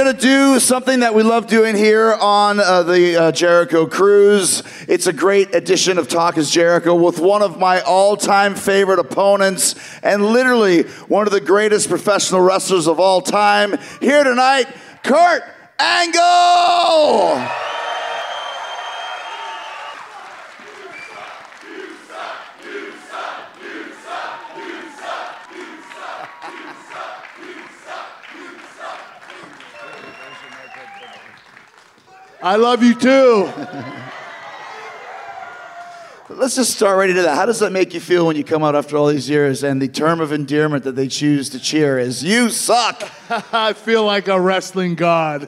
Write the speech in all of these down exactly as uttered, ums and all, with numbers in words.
going to do something that we love doing here on uh, the uh, Jericho Cruise. It's a great edition of Talk is Jericho with one of my all-time favorite opponents and literally one of the greatest professional wrestlers of all time. Here tonight, Kurt Angle! I love you too. Let's just start right into that. How does that make you feel when you come out after all these years and the term of endearment that they choose to cheer is, "You suck"? I feel like a wrestling god.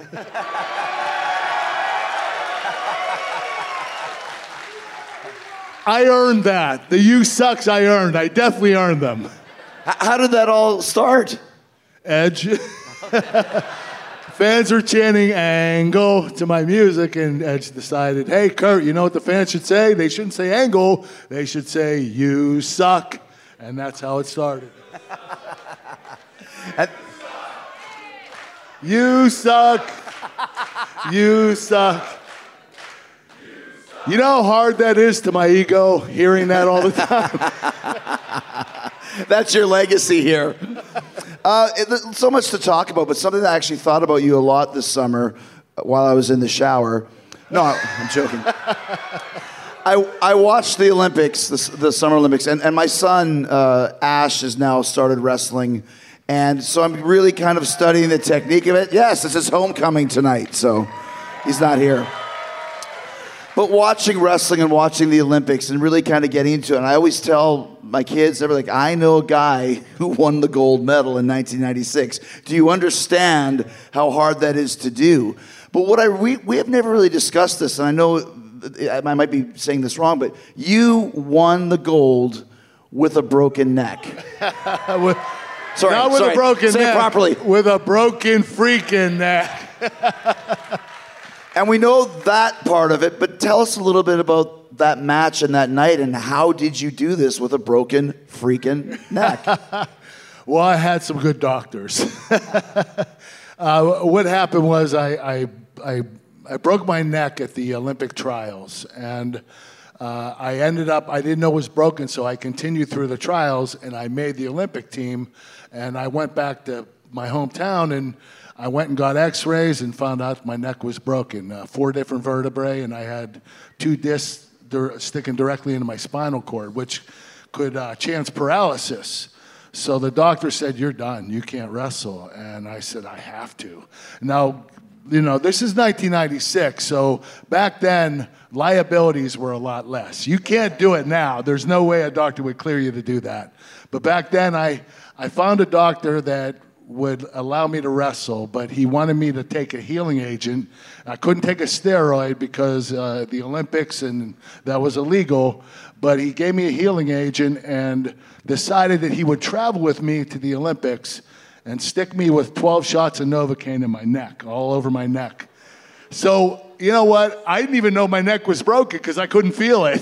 I earned that. The "you sucks" I earned. I definitely earned them. How did that all start? Edge. Fans were chanting "Angle" to my music, and Edge decided, hey, Kurt, you know what the fans should say? They shouldn't say "Angle." They should say "You suck." And that's how it started. You suck. You suck. You know how hard that is to my ego, hearing that all the time? That's your legacy here. Uh, it, so much to talk about, but something that I actually thought about you a lot this summer while I was in the shower. No, I'm joking. I, I watched the Olympics, the, the Summer Olympics, and, and my son, uh, Ash, has now started wrestling. And so I'm really kind of studying the technique of it. Yes, it's his homecoming tonight, so he's not here. But watching wrestling and watching the Olympics and really kind of getting into it, and I always tell my kids, they're like, I know a guy who won the gold medal in nineteen ninety-six. Do you understand how hard that is to do? But what I we, we have never really discussed this, and I know I might be saying this wrong, but you won the gold with a broken neck. with, sorry, not with sorry. a broken Say neck. it properly. With a broken freaking neck. And we know that part of it, but tell us a little bit about that match and that night, and how did you do this with a broken freaking neck? Well, I had some good doctors. uh, what happened was I, I, I, I broke my neck at the Olympic trials, and uh, I ended up, I didn't know it was broken, so I continued through the trials, and I made the Olympic team, and I went back to my hometown, and I went and got x-rays and found out my neck was broken, uh, four different vertebrae, and I had two discs dir- sticking directly into my spinal cord, which could uh, chance paralysis. So the doctor said, you're done, you can't wrestle. And I said, I have to. Now, you know, this is nineteen ninety-six, so back then, liabilities were a lot less. You can't do it now. There's no way a doctor would clear you to do that. But back then, I, I found a doctor that would allow me to wrestle, but he wanted me to take a healing agent. I couldn't take a steroid because uh, the Olympics and that was illegal, but he gave me a healing agent and decided that he would travel with me to the Olympics and stick me with twelve shots of Novocaine in my neck, all over my neck. So, you know what? I didn't even know my neck was broken because I couldn't feel it.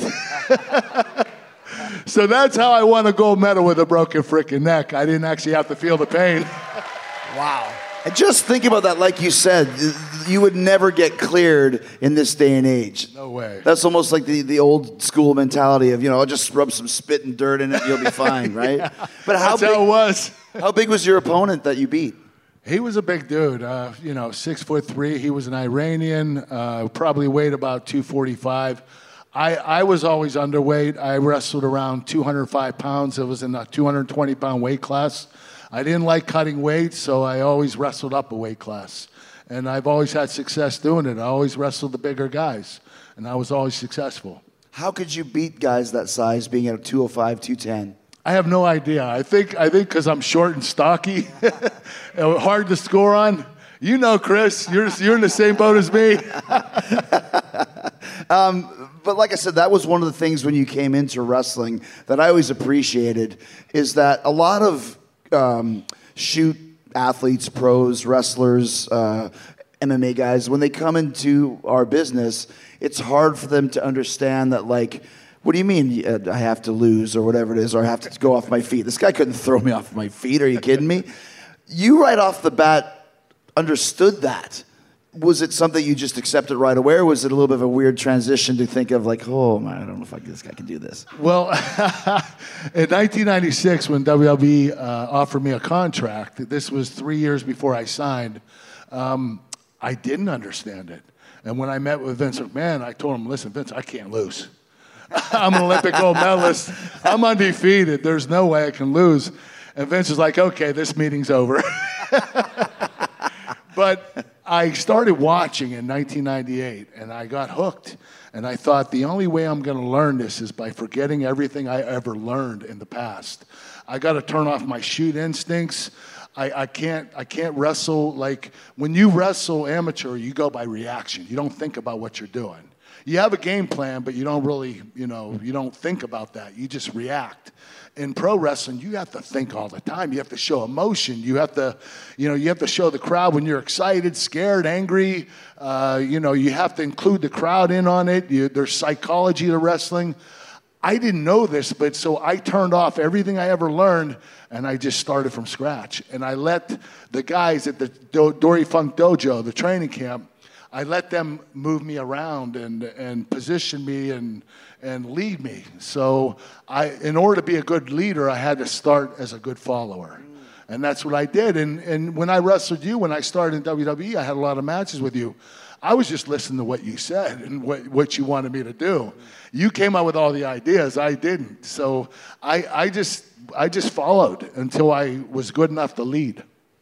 So that's how I won a gold medal with a broken freaking neck. I didn't actually have to feel the pain. Wow. And just think about that, like you said, you would never get cleared in this day and age. No way. That's almost like the, the old school mentality of, you know, I'll just rub some spit and dirt in it, you'll be fine, right? Yeah, but how that's big, how it was. How big was your opponent that you beat? He was a big dude, uh, you know, six foot three. He was an Iranian, uh, probably weighed about two forty-five. I, I was always underweight. I wrestled around two hundred five pounds. It was in a two hundred twenty pound weight class. I didn't like cutting weight, so I always wrestled up a weight class. And I've always had success doing it. I always wrestled the bigger guys, and I was always successful. How could you beat guys that size being at two oh five, two ten? I have no idea. I think I think because I'm short and stocky, hard to score on. You know, Chris, you're you're in the same boat as me. um, But like I said, that was one of the things when you came into wrestling that I always appreciated is that a lot of um, shoot athletes, pros, wrestlers, uh, M M A guys, when they come into our business, it's hard for them to understand that, like, what do you mean I have to lose or whatever it is, or I have to go off my feet? This guy couldn't throw me off my feet. Are you kidding me? You right off the bat understood that. Was it something you just accepted right away, or was it a little bit of a weird transition to think of like, oh man, I don't know if I, this guy can do this? Well, in nineteen ninety-six, when W W E uh, offered me a contract, this was three years before I signed, um, I didn't understand it. And when I met with Vince McMahon, I told him, listen, Vince, I can't lose. I'm an Olympic gold medalist. I'm undefeated. There's no way I can lose. And Vince was like, okay, this meeting's over. But I started watching in nineteen ninety-eight, and I got hooked. And I thought the only way I'm going to learn this is by forgetting everything I ever learned in the past. I got to turn off my shoot instincts. I, I can't I can't wrestle. Like, when you wrestle amateur, you go by reaction. You don't think about what you're doing. You have a game plan, but you don't really, you know, you don't think about that. You just react. In pro wrestling, you have to think all the time. You have to show emotion. You have to, you know, you have to show the crowd when you're excited, scared, angry. Uh, you know, you have to include the crowd in on it. You, there's psychology to wrestling. I didn't know this, but so I turned off everything I ever learned, and I just started from scratch. And I let the guys at the Do- Dory Funk Dojo, the training camp, I let them move me around and, and position me and, and lead me. So I, in order to be a good leader, I had to start as a good follower. And that's what I did. And, and when I wrestled you, when I started in W W E, I had a lot of matches with you. I was just listening to what you said and what, what you wanted me to do. You came up with all the ideas. I didn't. So I, I, just, I just followed until I was good enough to lead.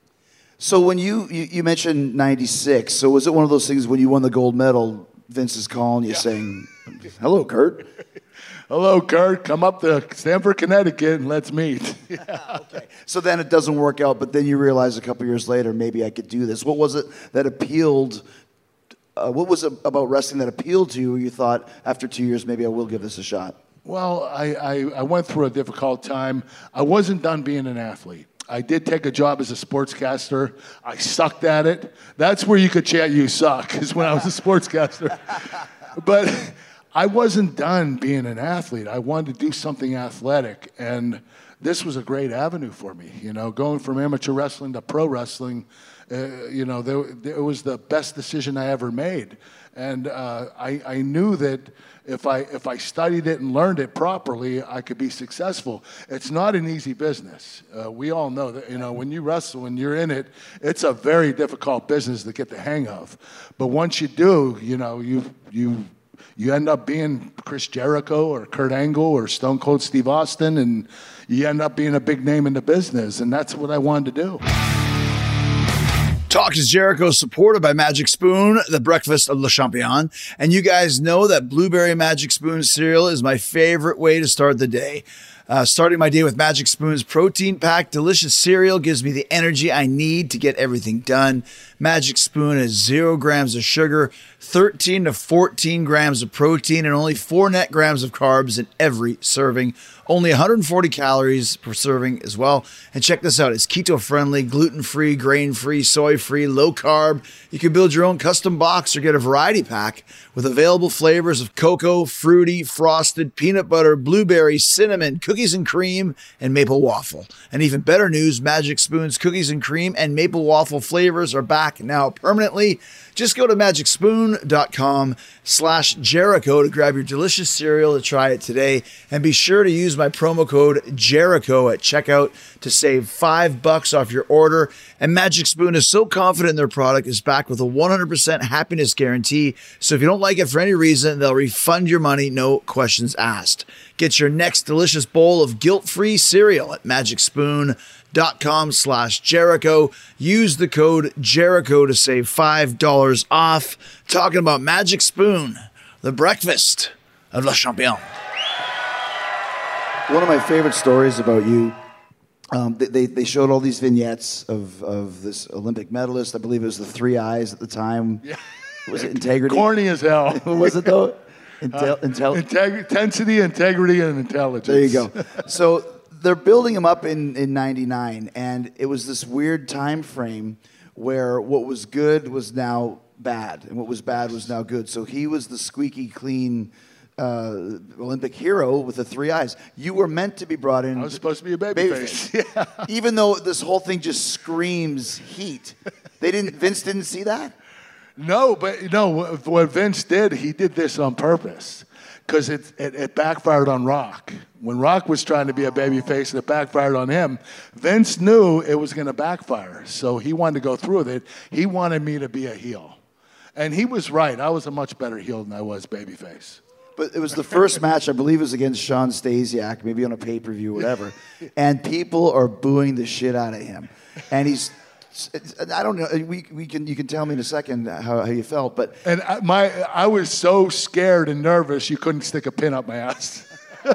So when you, you, you mentioned ninety-six, so was it one of those things when you won the gold medal, Vince is calling you yeah. saying, hello, Kurt? Hello, Kurt. Come up to Stamford, Connecticut, and let's meet. Yeah. Okay. So then it doesn't work out, but then you realize a couple years later, maybe I could do this. What was it that appealed, uh, what was it about wrestling that appealed to you where you thought, after two years, maybe I will give this a shot? Well, I, I, I went through a difficult time. I wasn't done being an athlete. I did take a job as a sportscaster. I sucked at it. That's where you could chant "you suck," is when I was a sportscaster. But I wasn't done being an athlete. I wanted to do something athletic, and this was a great avenue for me. You know, going from amateur wrestling to pro wrestling, uh, you know, there, there, it was the best decision I ever made. And uh, I, I knew that if I if I studied it and learned it properly, I could be successful. It's not an easy business. Uh, we all know that, you know, when you wrestle, when you're in it, it's a very difficult business to get the hang of. But once you do, you know, you you you end up being Chris Jericho or Kurt Angle or Stone Cold Steve Austin, and you end up being a big name in the business, and that's what I wanted to do. Talk is Jericho, supported by Magic Spoon, the breakfast of Le Champion. And you guys know that Blueberry Magic Spoon cereal is my favorite way to start the day. Uh, starting my day with Magic Spoon's protein-packed delicious cereal gives me the energy I need to get everything done. Magic Spoon has zero grams of sugar, thirteen to fourteen grams of protein, and only four net grams of carbs in every serving. Only one hundred forty calories per serving as well. And check this out. It's keto-friendly, gluten-free, grain-free, soy-free, low-carb. You can build your own custom box or get a variety pack with available flavors of cocoa, fruity, frosted, peanut butter, blueberry, cinnamon, cookies and cream, and maple waffle. And even better news, Magic Spoon's cookies and cream and maple waffle flavors are back now permanently. Just go to magicspoon.com slash Jericho to grab your delicious cereal to try it today. And be sure to use my promo code Jericho at checkout to save five bucks off your order. And Magic Spoon is so confident in their product is backed with a one hundred percent happiness guarantee. So if you don't like it for any reason, they'll refund your money, no questions asked. Get your next delicious bowl of guilt-free cereal at magicspoon.com slash Jericho. Use the code Jericho to save five dollars off. Talking about Magic Spoon, the breakfast of Le Champion. One of my favorite stories about you, um, they, they showed all these vignettes of, of this Olympic medalist. I believe it was the three eyes at the time. Yeah. Was it integrity? Corny as hell. What was it, though? Intel, uh, intel- integ- intensity, integrity, and intelligence. There you go. So they're building him up in, in ninety-nine, and it was this weird time frame where what was good was now bad, and what was bad was now good. So he was the squeaky clean uh, Olympic hero with the three eyes. You were meant to be brought in. I was supposed to be a baby, baby face. face. Yeah. Even though this whole thing just screams heat. They didn't. Vince didn't see that. No, but no. What Vince did, he did this on purpose, because it, it it backfired on Rock. When Rock was trying to be a babyface, and it backfired on him. Vince knew it was going to backfire, so he wanted to go through with it. He wanted me to be a heel, and he was right. I was a much better heel than I was babyface. But it was the first match, I believe it was against Shawn Stasiak, maybe on a pay-per-view or whatever, and people are booing the shit out of him. And he's, I don't know, we, we can, you can tell me in a second how, how you felt, but... And I, my, I was so scared and nervous, you couldn't stick a pin up my ass.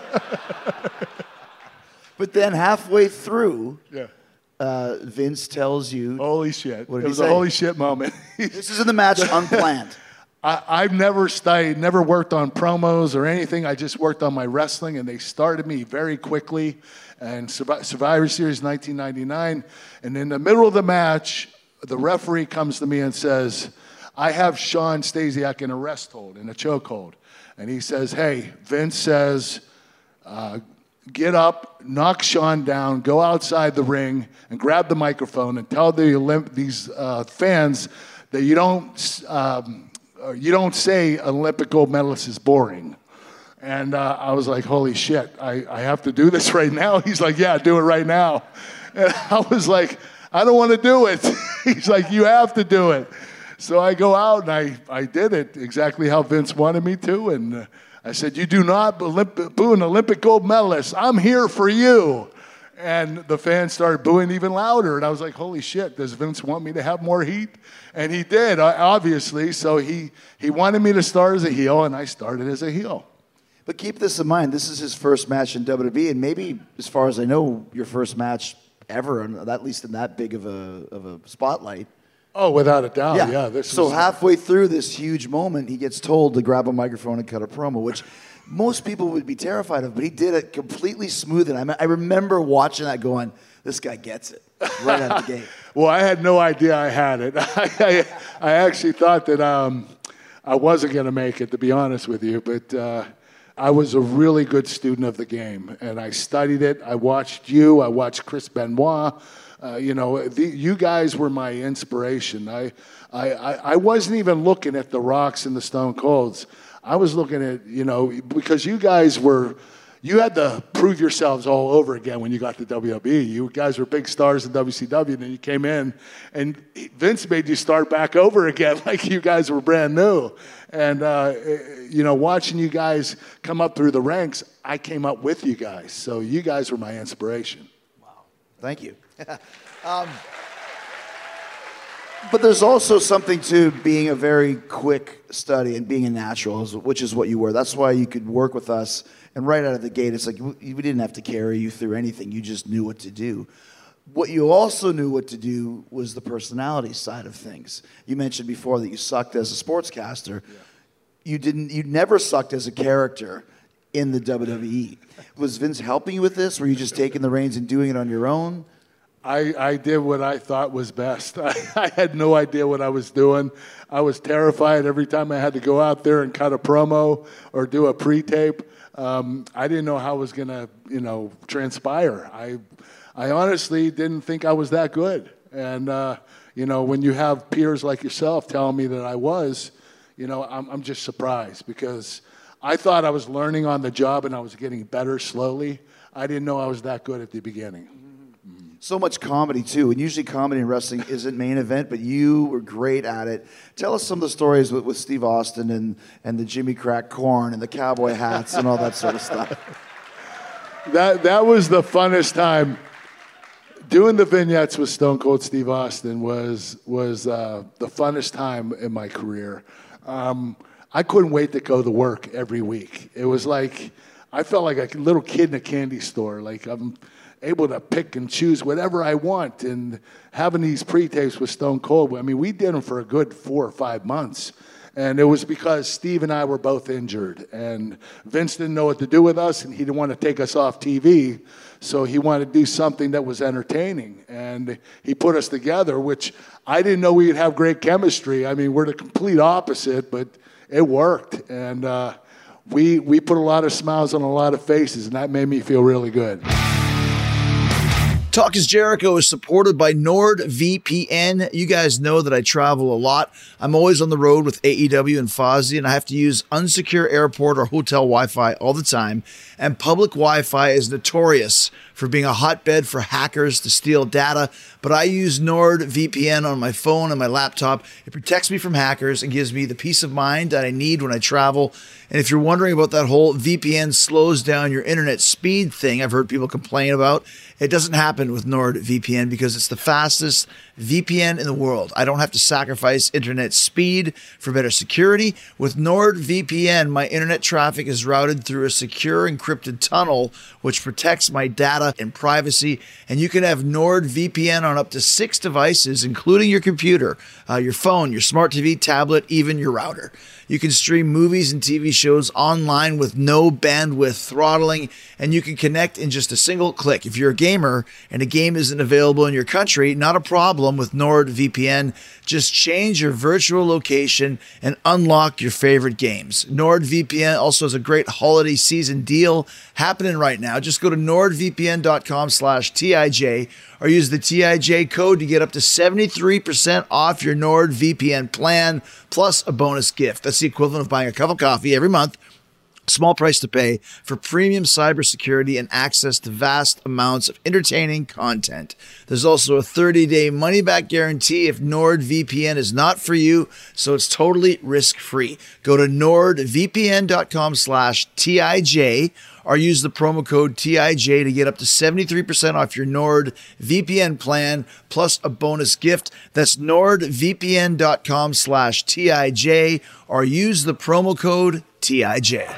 But then halfway through, yeah. uh, Vince tells you... Holy shit. What did it was he say? a holy shit moment. This is in the match unplanned. I, I've never studied, never worked on promos or anything. I just worked on my wrestling, and they started me very quickly. And Survivor Series nineteen ninety-nine, and in the middle of the match, the referee comes to me and says, I have Shawn Stasiak in a rest hold, in a chokehold. And he says, hey, Vince says, uh, get up, knock Shawn down, go outside the ring, and grab the microphone and tell the Olymp- these uh, fans that you don't... Um, you don't say Olympic gold medalist is boring. And uh, I was like, holy shit, I, I have to do this right now? He's like, yeah, do it right now. And I was like, I don't want to do it. He's like, you have to do it. So I go out and I, I did it exactly how Vince wanted me to. And uh, I said, you do not Olymp- boo an Olympic gold medalist. I'm here for you. And the fans started booing even louder. And I was like, holy shit, does Vince want me to have more heat? And he did, obviously. So he, he wanted me to start as a heel, and I started as a heel. But keep this in mind. This is his first match in W W E, and maybe, as far as I know, your first match ever, at least in that big of a, of a spotlight. Oh, without a doubt, yeah. yeah this so was... halfway through this huge moment, he gets told to grab a microphone and cut a promo, which... most people would be terrified of, but he did it completely smooth. And I, I remember watching that going, this guy gets it right out of the gate. Well, I had no idea I had it. I, I, I actually thought that um, I wasn't going to make it, to be honest with you. But uh, I was a really good student of the game, and I studied it. I watched you. I watched Chris Benoit. Uh, you know, the, you guys were my inspiration. I, I, I wasn't even looking at the Rocks and the Stone Colds. I was looking at, you know, because you guys were, you had to prove yourselves all over again when you got to W W E. You guys were big stars in W C W, and then you came in, and Vince made you start back over again like you guys were brand new. And, uh, you know, watching you guys come up through the ranks, I came up with you guys. So you guys were my inspiration. Wow. Thank you. um, But there's also something to being a very quick study and being a natural, which is what you were. That's why you could work with us. And right out of the gate, it's like we didn't have to carry you through anything. You just knew what to do. What you also knew what to do was the personality side of things. You mentioned before that you sucked as a sportscaster. Yeah. You didn't. You never sucked as a character in the W W E. Was Vince helping you with this? Were you just taking the reins and doing it on your own? I, I did what I thought was best. I, I had no idea what I was doing. I was terrified every time I had to go out there and cut a promo or do a pre-tape. Um, I didn't know how it was going to, you know, transpire. I, I honestly didn't think I was that good. And, uh, you know, when you have peers like yourself telling me that I was, you know, I'm, I'm just surprised because I thought I was learning on the job and I was getting better slowly. I didn't know I was that good at the beginning. So much comedy, too. And usually comedy in wrestling isn't main event, but you were great at it. Tell us some of the stories with, with Steve Austin and, and the Jimmy Crack Corn and the cowboy hats and all that sort of stuff. That, that was the funnest time. Doing the vignettes with Stone Cold Steve Austin was, was uh, the funnest time in my career. Um, I couldn't wait to go to work every week. It was like, I felt like a little kid in a candy store. Like I'm... able to pick and choose whatever I want, and having these pre-tapes with Stone Cold, I mean, we did them for a good four or five months, and it was because Steve and I were both injured, and Vince didn't know what to do with us, and he didn't want to take us off T V, so he wanted to do something that was entertaining, and he put us together, which I didn't know we'd have great chemistry. I mean, we're the complete opposite, but it worked, and uh, we, we put a lot of smiles on a lot of faces, and that made me feel really good. Talk is Jericho is supported by NordVPN. You guys know that I travel a lot. I'm always on the road with A E W and Fozzy, and I have to use unsecure airport or hotel Wi-Fi all the time. And public Wi-Fi is notorious for being a hotbed for hackers to steal data, but I use NordVPN on my phone and my laptop. It protects me from hackers and gives me the peace of mind that I need when I travel. And if you're wondering about that whole V P N slows down your internet speed thing I've heard people complain about, it doesn't happen with NordVPN because it's the fastest V P N in the world. I don't have to sacrifice internet speed for better security. With NordVPN, my internet traffic is routed through a secure encrypted tunnel, which protects my data and privacy. And you can have NordVPN on up to six devices, including your computer, uh, your phone, your smart T V, tablet, even your router. You can stream movies and T V shows online with no bandwidth throttling, and you can connect in just a single click. If you're a gamer and a game isn't available in your country, not a problem with NordVPN. Just change your virtual location and unlock your favorite games. NordVPN also has a great holiday season deal happening right now. Just go to nordvpn.com slash TIJ or use the T I J code to get up to seventy-three percent off your NordVPN plan, plus a bonus gift. That's the equivalent of buying a cup of coffee every month. Small price to pay for premium cybersecurity and access to vast amounts of entertaining content. There's also a thirty-day money-back guarantee if NordVPN is not for you, so it's totally risk-free. Go to nordvpn.com slash TIJ or use the promo code T I J to get up to seventy-three percent off your NordVPN plan, plus a bonus gift. That's nordvpn.com slash TIJ or use the promo code T I J.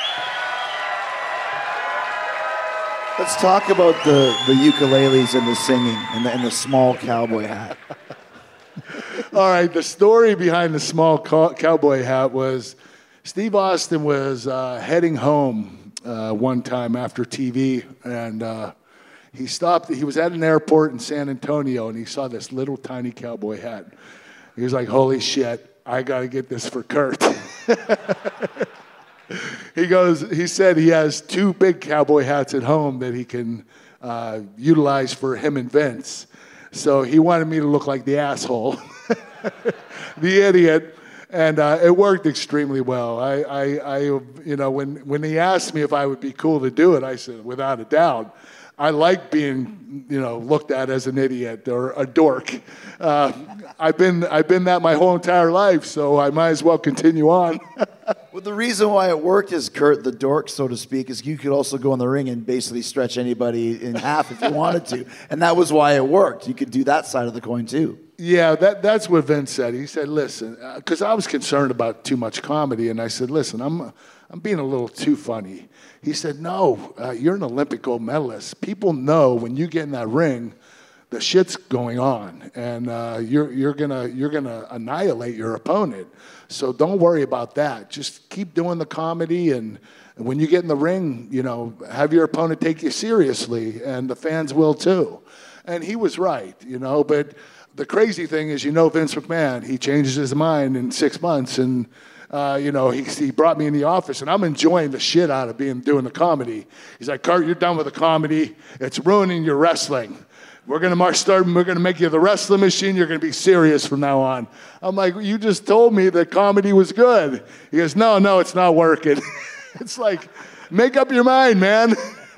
Let's talk about the, the ukuleles and the singing and the, and the small cowboy hat. All right, the story behind the small cow- cowboy hat was Steve Austin was uh, heading home uh, one time after T V, and uh, he stopped. He was at an airport in San Antonio, and he saw this little tiny cowboy hat. He was like, holy shit, I got to get this for Kurt. He goes, he said he has two big cowboy hats at home that he can uh, utilize for him and Vince. So he wanted me to look like the asshole, the idiot, and uh, it worked extremely well. I, I, I, you know, when, when he asked me if I would be cool to do it, I said, without a doubt. I like being, you know, looked at as an idiot or a dork. Uh, I've been, I've been that my whole entire life, so I might as well continue on. Well, the reason why it worked is, Kurt, the dork, so to speak, is you could also go in the ring and basically stretch anybody in half if you wanted to. And that was why it worked. You could do that side of the coin, too. Yeah, that, that's what Vince said. He said, listen, because uh, I was concerned about too much comedy, and I said, listen, I'm, I'm being a little too funny. He said, no, uh, you're an Olympic gold medalist. People know when you get in that ring, the shit's going on, and uh, you're you're gonna you're gonna annihilate your opponent. So don't worry about that. Just keep doing the comedy, and when you get in the ring, you know, have your opponent take you seriously, and the fans will too. And he was right, you know. But the crazy thing is, you know, Vince McMahon, he changes his mind in six months, and uh, you know, he he brought me in the office, and I'm enjoying the shit out of being doing the comedy. He's like, Kurt, you're done with the comedy. It's ruining your wrestling. We're going to march start, we're going to make you the wrestling machine. You're going to be serious from now on. I'm like, you just told me that comedy was good. He goes, no, no, it's not working. It's like, make up your mind, man.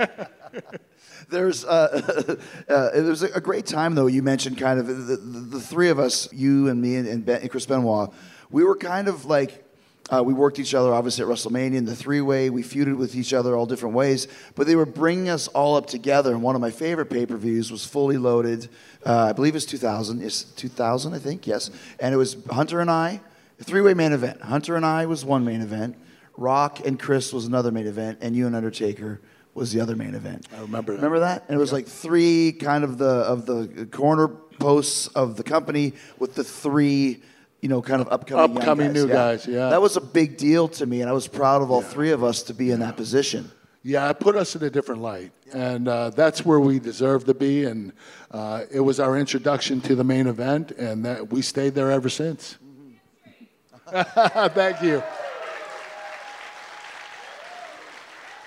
There's uh, uh, there's a great time, though. You mentioned kind of the, the, the three of us, you and me and, and, ben, and Chris Benoit, we were kind of like, Uh, we worked each other, obviously, at WrestleMania in the three-way. We feuded with each other all different ways. But they were bringing us all up together. And one of my favorite pay-per-views was Fully Loaded. Uh, I believe it's two thousand. It's two thousand, I think, yes. And it was Hunter and I, a three-way main event. Hunter and I was one main event. Rock and Chris was another main event. And you and Undertaker was the other main event. I remember that. Remember that? And it was yeah. like three kind of the of the corner posts of the company with the three... you know, kind of upcoming, upcoming young guys. new yeah. guys, yeah. That was a big deal to me, and I was proud of all yeah. three of us to be in that position. Yeah, it put us in a different light, and uh, that's where we deserve to be, and uh, it was our introduction to the main event, and that we stayed there ever since. Mm-hmm. Thank you.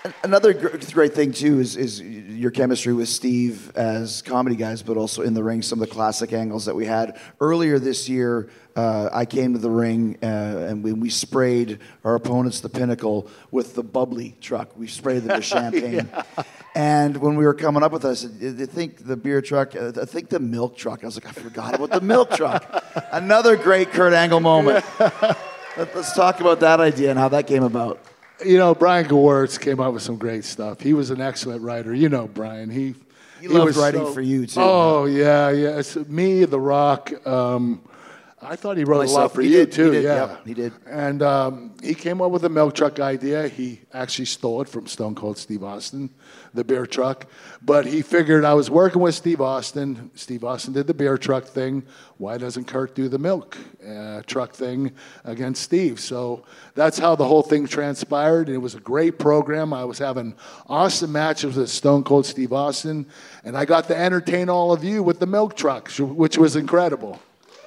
Another gr- great thing too is is your chemistry with Steve as comedy guys, but also in the ring. Some of the classic angles that we had earlier this year. Uh, I came to the ring uh, and we, we sprayed our opponents, the Pinnacle, with the bubbly truck. We sprayed them with champagne. Yeah. And when we were coming up with this, I I think the beer truck, I think the milk truck. I was like, I forgot about the milk truck. Another great Kurt Angle moment. Let's talk about that idea and how that came about. You know, Brian Gewirtz came up with some great stuff. He was an excellent writer. You know Brian. He he, he loved was writing so, for you too. Oh yeah, yeah. It's me, The Rock. Um, I thought he wrote Myself, a lot for he you did, too. He did, yeah, yep, he did. And um, he came up with the milk truck idea. He actually stole it from Stone Cold Steve Austin, the beer truck. But he figured I was working with Steve Austin. Steve Austin did the beer truck thing. Why doesn't Kurt do the milk uh, truck thing against Steve? So that's how the whole thing transpired. It was a great program. I was having awesome matches with Stone Cold Steve Austin, and I got to entertain all of you with the milk truck, which was incredible.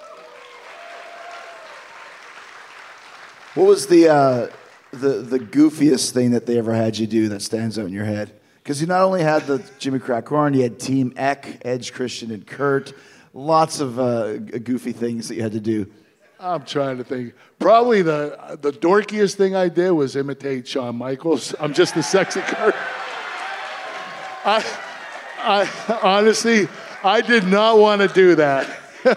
What was the uh, the the goofiest thing that they ever had you do that stands out in your head? Because you not only had the Jimmy Crack Horn, you had Team Eck, Edge, Christian, and Kurt. Lots of uh, goofy things that you had to do. I'm trying to think. Probably the the dorkiest thing I did was imitate Shawn Michaels. I'm just a sexy Kurt. I, I honestly, I did not want to do that.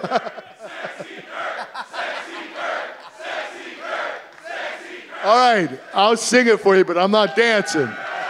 All right, I'll sing it for you, but I'm not dancing.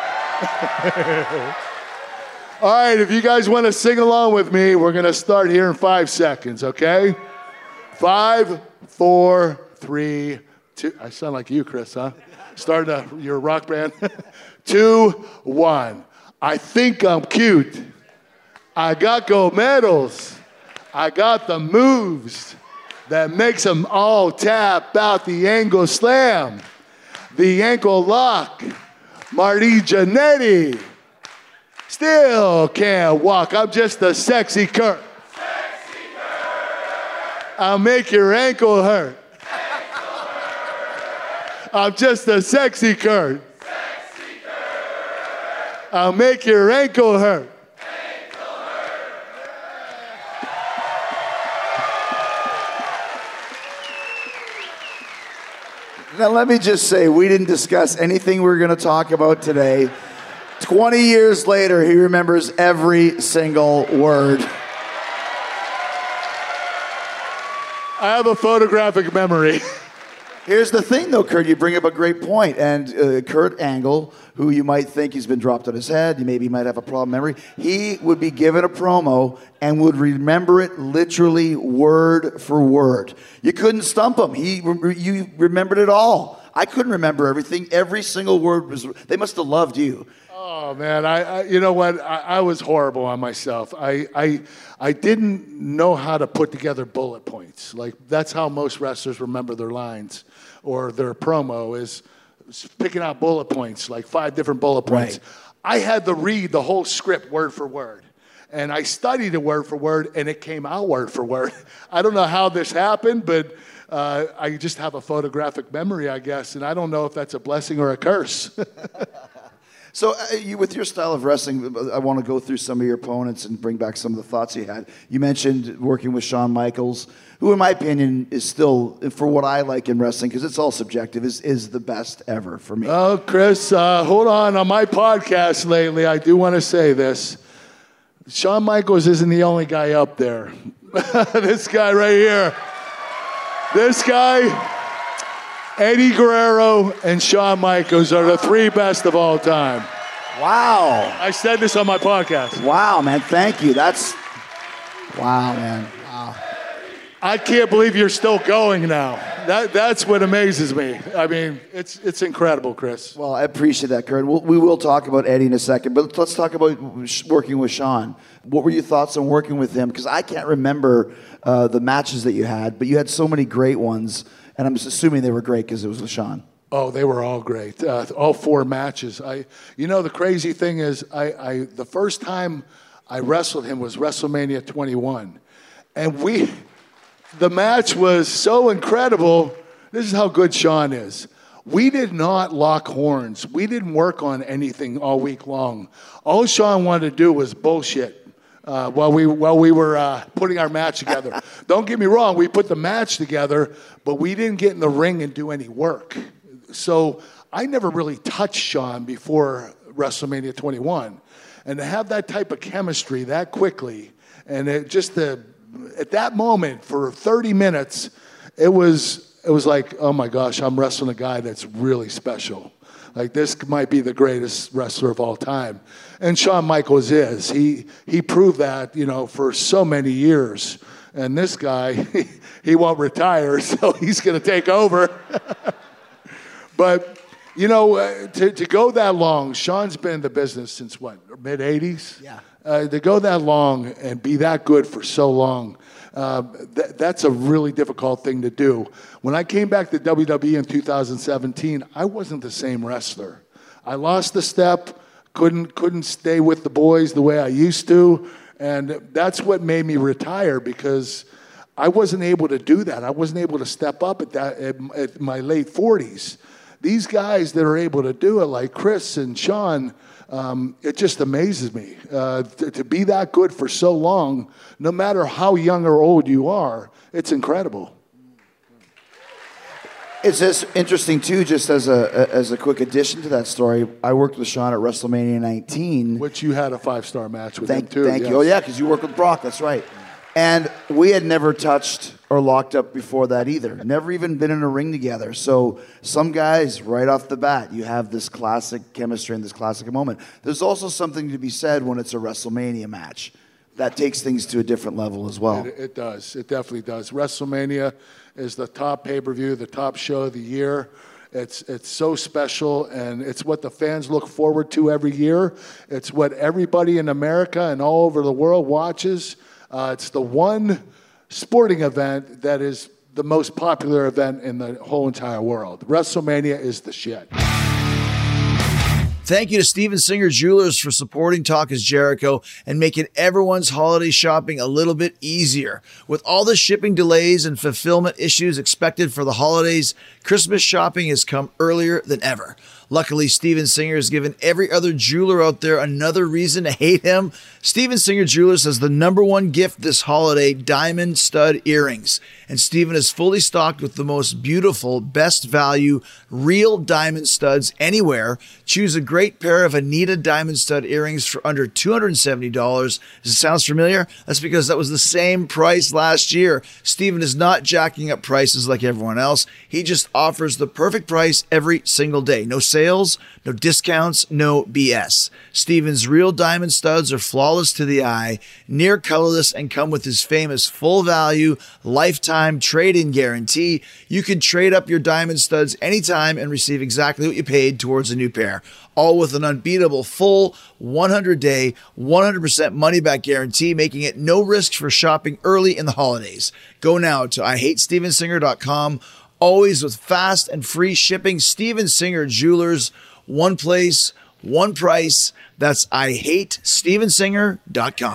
All right, if you guys want to sing along with me, we're going to start here in five seconds, okay? Five, four, three, two. I sound like you, Chris, huh? Starting a, your rock band. Two, one. I think I'm cute. I got gold medals. I got the moves that makes them all tap out the angle slam. The ankle lock, Marty Jannetty. Still can't walk. I'm just a sexy Kurt. Sexy Kurt. I'll make your ankle hurt. Ankle hurt. I'm just a sexy Kurt. Sexy Kurt. I'll make your ankle hurt. Ankle hurt. Now, let me just say, we didn't discuss anything we were going to talk about today. twenty years later, he remembers every single word. I have a photographic memory. Here's the thing, though, Kurt. You bring up a great point. And uh, Kurt Angle, who you might think he's been dropped on his head, you maybe might have a problem memory, he would be given a promo and would remember it literally word for word. You couldn't stump him. He, you remembered it all. I couldn't remember everything. Every single word was. They must have loved you. Oh man, I, I you know what? I, I was horrible on myself. I, I I didn't know how to put together bullet points. Like that's how most wrestlers remember their lines or their promo is picking out bullet points, like five different bullet points. Right. I had to read the whole script word for word. And I studied it word for word, and it came out word for word. I don't know how this happened, but uh, I just have a photographic memory, I guess, and I don't know if that's a blessing or a curse. So uh, you, with your style of wrestling, I want to go through some of your opponents and bring back some of the thoughts you had. You mentioned working with Shawn Michaels, who in my opinion is still, for what I like in wrestling, because it's all subjective, is, is the best ever for me. Oh, Chris, uh, hold on. On my podcast lately, I do want to say this. Shawn Michaels isn't the only guy up there. This guy right here. This guy... Eddie Guerrero and Shawn Michaels are the three best of all time. Wow. I said this on my podcast. Wow, man. Thank you. That's, wow, man. Wow. I can't believe you're still going now. That, that's what amazes me. I mean, it's it's incredible, Chris. Well, I appreciate that, Kurt. We'll, we will talk about Eddie in a second, but let's talk about working with Shawn. What were your thoughts on working with him? Because I can't remember uh, the matches that you had, but you had so many great ones. And I'm assuming they were great because it was with Shawn. Oh, they were all great. Uh, all four matches. I, you know, the crazy thing is, I, I the first time I wrestled him was WrestleMania twenty-one, and we, the match was so incredible. This is how good Shawn is. We did not lock horns. We didn't work on anything all week long. All Shawn wanted to do was bullshit uh, while we while we were uh, putting our match together. Don't get me wrong, we put the match together, but we didn't get in the ring and do any work. So I never really touched Shawn before WrestleMania twenty-one. And to have that type of chemistry that quickly, and it just the, at that moment for thirty minutes, it was it was like, oh my gosh, I'm wrestling a guy that's really special. Like, this might be the greatest wrestler of all time. And Shawn Michaels is. He he proved that, you know, for so many years. And this guy, he, he won't retire, so he's going to take over. But, you know, uh, to, to go that long, Shawn's been in the business since what, mid eighties? Yeah. Uh, to go that long and be that good for so long, uh, th- that's a really difficult thing to do. When I came back to W W E in two thousand seventeen, I wasn't the same wrestler. I lost the step, couldn't couldn't stay with the boys the way I used to, and that's what made me retire, because I wasn't able to do that. I wasn't able to step up at that at, at my late forties. These guys that are able to do it, like Chris and Shawn, um, it just amazes me. Uh, to, to be that good for so long, no matter how young or old you are, it's incredible. It's just interesting too. Just as a as a quick addition to that story, I worked with Shawn at WrestleMania nineteen. Which you had a five-star match with Thank, him too. thank yes. you. Oh yeah, because you worked with Brock. That's right. And we had never touched or locked up before that either. Never even been in a ring together. So some guys, right off the bat, you have this classic chemistry and this classic moment. There's also something to be said when it's a WrestleMania match. That takes things to a different level as well. It, it does. It definitely does. WrestleMania is the top pay-per-view, the top show of the year. It's it's so special, and it's what the fans look forward to every year. It's what everybody in America and all over the world watches. Uh, it's the one sporting event that is the most popular event in the whole entire world. WrestleMania is the shit. Thank you to Steven Singer Jewelers for supporting Talk is Jericho and making everyone's holiday shopping a little bit easier. With all the shipping delays and fulfillment issues expected for the holidays, Christmas shopping has come earlier than ever. Luckily, Steven Singer has given every other jeweler out there another reason to hate him. Steven Singer Jewelers has the number one gift this holiday, diamond stud earrings. And Steven is fully stocked with the most beautiful, best value, real diamond studs anywhere. Choose a great pair of Anita diamond stud earrings for under two hundred seventy dollars. Does it sound familiar? That's because that was the same price last year. Steven is not jacking up prices like everyone else. He just offers the perfect price every single day. No sales, no discounts, no B S. Steven's real diamond studs are flawless to the eye, near colorless, and come with his famous full value lifetime trade-in guarantee. You can trade up your diamond studs anytime and receive exactly what you paid towards a new pair, all with an unbeatable full one hundred day, one hundred percent money-back guarantee, making it no risk for shopping early in the holidays. Go now to I hate steven singer dot com. Always with fast and free shipping. Steven Singer Jewelers, one place, one price. That's I hate steven singer dot com.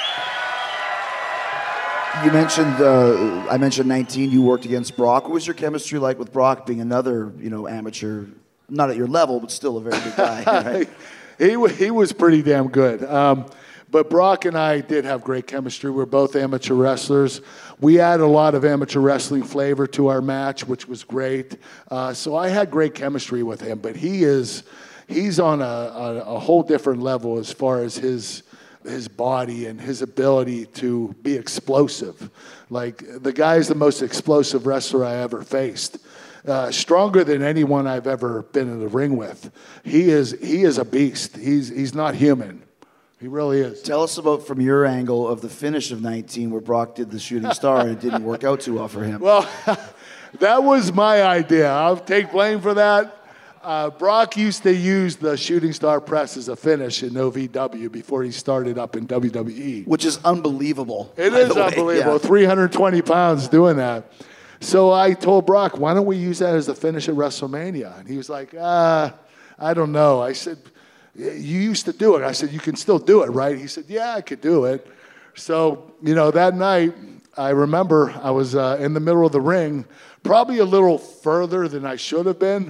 You mentioned, uh, I mentioned nineteen, you worked against Brock. What was your chemistry like with Brock, being another, you know, amateur, not at your level, but still a very good guy, right? he, wa- he was pretty damn good. Um, but Brock and I did have great chemistry. We're both amateur wrestlers. We added a lot of amateur wrestling flavor to our match, which was great. Uh, so I had great chemistry with him, but he is, he's on a, a, a whole different level as far as his his body and his ability to be explosive. Like, the guy is the most explosive wrestler I ever faced. Uh, stronger than anyone I've ever been in the ring with. He is he is a beast. He's he's not human. He really is. Tell us about, from your angle, of the finish of nineteen where Brock did the shooting star and it didn't work out too well for him. Well, that was my idea. I'll take blame for that. Uh, Brock used to use the shooting star press as a finish in O V W before he started up in W W E. Which is unbelievable. It by is the way. unbelievable. Yeah. three hundred twenty pounds doing that. So I told Brock, why don't we use that as the finish at WrestleMania? And he was like, uh, I don't know. I said, you used to do it. I said, you can still do it, right? He said, yeah, I could do it. So, you know, that night, I remember I was uh, in the middle of the ring, probably a little further than I should have been.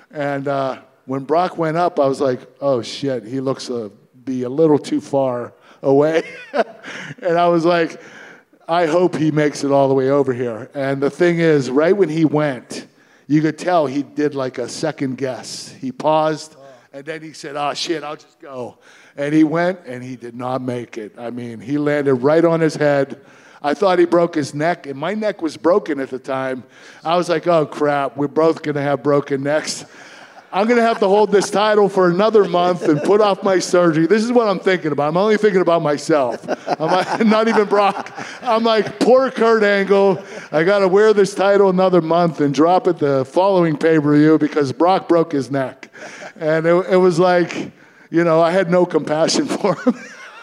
And uh, when Brock went up, I was like, oh, shit, he looks to be a little too far away. And I was like, I hope he makes it all the way over here. And the thing is, right when he went, you could tell he did like a second guess. He paused, and then he said, oh, shit, I'll just go. And he went, and he did not make it. I mean, he landed right on his head. I thought he broke his neck, and my neck was broken at the time. I was like, oh, crap, we're both going to have broken necks. I'm going to have to hold this title for another month and put off my surgery. This is what I'm thinking about. I'm only thinking about myself. I'm like, not even Brock. I'm like, poor Kurt Angle. I got to wear this title another month and drop it the following pay-per-view because Brock broke his neck. And it, it was like, you know, I had no compassion for him.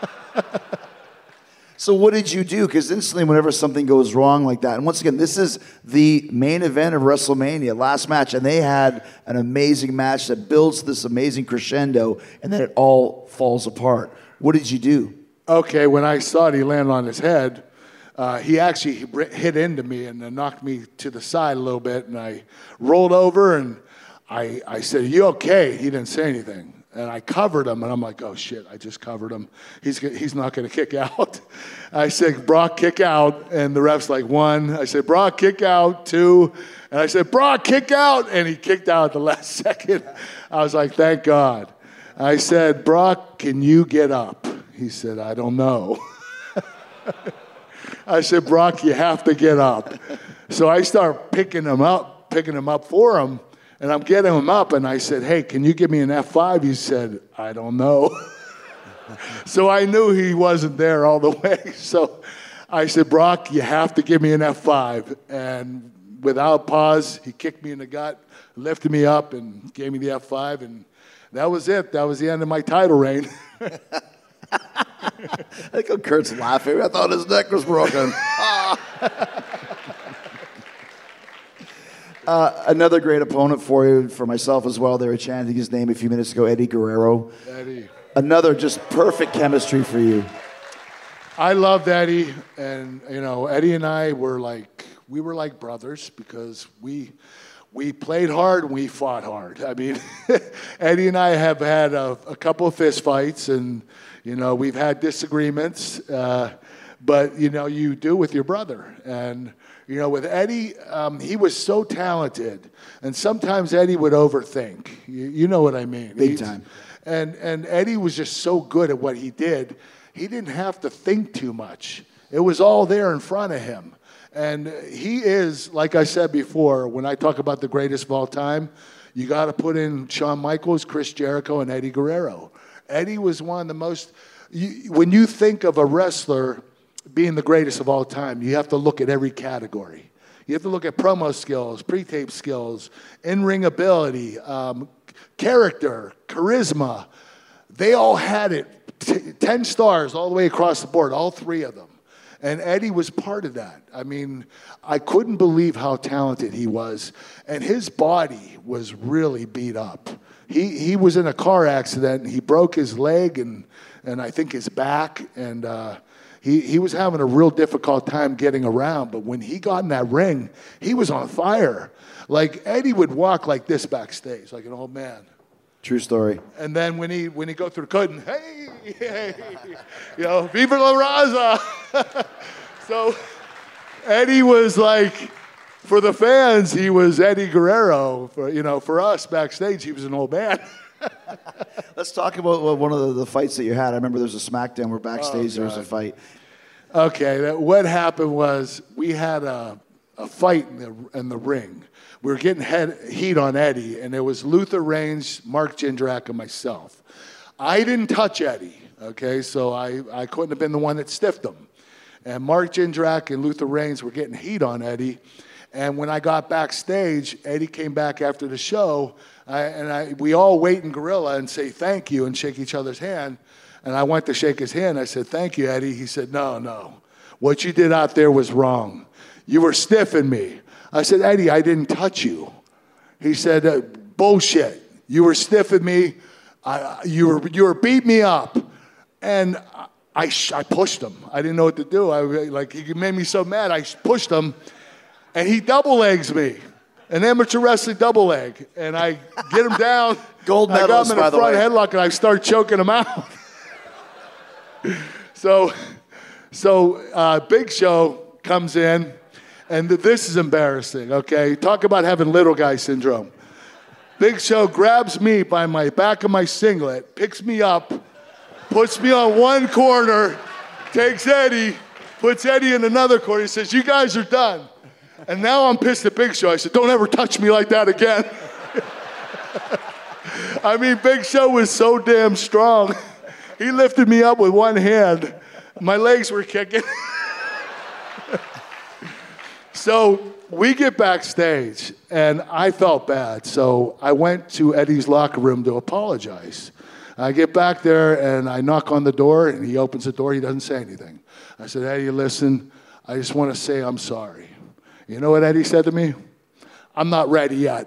So what did you do? Because instantly whenever something goes wrong like that, and once again, this is the main event of WrestleMania, last match, and they had an amazing match that builds this amazing crescendo, and then it all falls apart. What did you do? Okay, when I saw it, he landed on his head. Uh, he actually hit into me and knocked me to the side a little bit, and I rolled over, and I, I said, you okay? He didn't say anything. And I covered him, and I'm like, oh, shit, I just covered him. He's he's not going to kick out. I said, Brock, kick out. And the ref's like, one. I said, Brock, kick out. Two. And I said, Brock, kick out. And he kicked out at the last second. I was like, thank God. I said, Brock, can you get up? He said, I don't know. I said, Brock, you have to get up. So I start picking him up, picking him up for him. And I'm getting him up, and I said, hey, can you give me an F five? He said, I don't know. So I knew he wasn't there all the way. So I said, Brock, you have to give me an F five. And without pause, he kicked me in the gut, lifted me up, and gave me the F five. And that was it. That was the end of my title reign. I think how Kurt's laughing. I thought his neck was broken. Uh, another great opponent for you, for myself as well. They were chanting his name a few minutes ago, Eddie Guerrero. Eddie. Another just perfect chemistry for you. I loved Eddie, and you know, Eddie and I were like, we were like brothers because we we played hard and we fought hard. I mean, Eddie and I have had a, a couple of fist fights, and you know, we've had disagreements, uh, but you know, you do with your brother. And you know, with Eddie, um, he was so talented, and sometimes Eddie would overthink. You, you know what I mean? Big He- time. And and Eddie was just so good at what he did. He didn't have to think too much. It was all there in front of him. And he is, like I said before, when I talk about the greatest of all time, you got to put in Shawn Michaels, Chris Jericho, and Eddie Guerrero. Eddie was one of the most. You, when you think of a wrestler being the greatest of all time, you have to look at every category. You have to look at promo skills, pre-tape skills, in-ring ability, um, character, charisma. They all had it, t- ten stars all the way across the board, all three of them. And Eddie was part of that. I mean, I couldn't believe how talented he was. And his body was really beat up. He he was in a car accident, and he broke his leg and, and I think his back. And uh, he, he was having a real difficult time getting around. But when he got in that ring, he was on fire. Like, Eddie would walk like this backstage, like an old man. True story. And then when he when he go through the curtain, hey, hey, you know, Viva la Raza. So Eddie was like, for the fans, he was Eddie Guerrero. For you know, for us backstage, he was an old man. Let's talk about well, one of the, the fights that you had. I remember there was a SmackDown where backstage Oh, there was a God. fight. Okay, that, what happened was we had a, a fight in the in the ring. We were getting head, heat on Eddie, and there was Luther Reigns, Mark Jindrak, and myself. I didn't touch Eddie, okay, so I, I couldn't have been the one that stiffed him. And Mark Jindrak and Luther Reigns were getting heat on Eddie. And when I got backstage, Eddie came back after the show, I, and I, we all wait in Gorilla and say thank you and shake each other's hand. And I went to shake his hand. I said, thank you, Eddie. He said, no, no. What you did out there was wrong. You were stiffing me. I said, Eddie, I didn't touch you. He said, uh, bullshit. You were stiffing me. I, you were you were beating me up. And I, sh- I pushed him. I didn't know what to do. I, like, he made me so mad, I pushed him. And he double legs me. an amateur wrestling double leg, and I get him down. Gold I got medalist, him in by a the front way. headlock, and I start choking him out. so, so uh, Big Show comes in, and th- this is embarrassing. Okay, talk about having little guy syndrome. Big Show grabs me by my back of my singlet, picks me up, puts me on one corner, takes Eddie, puts Eddie in another corner. He says, "You guys are done." And now I'm pissed at Big Show. I said, "Don't ever touch me like that again." I mean, Big Show was so damn strong. He lifted me up with one hand. My legs were kicking. So we get backstage, and I felt bad. So I went to Eddie's locker room to apologize. I get back there, and I knock on the door, and he opens the door. He doesn't say anything. I said, "Eddie, listen, I just want to say I'm sorry." You know what Eddie said to me? "I'm not ready yet."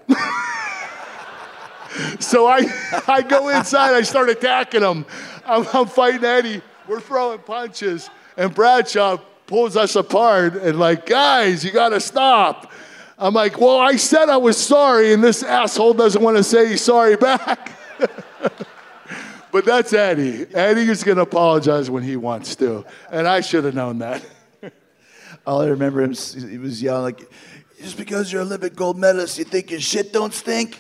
So I, I go inside, I start attacking him. I'm, I'm fighting Eddie. We're throwing punches. And Bradshaw pulls us apart and like, "Guys, you got to stop." I'm like, "Well, I said I was sorry, and this asshole doesn't want to say he's sorry back." But that's Eddie. Eddie is going to apologize when he wants to. And I should have known that. All I remember him, he was yelling like, "Just because you're Olympic gold medalist, you think your shit don't stink?"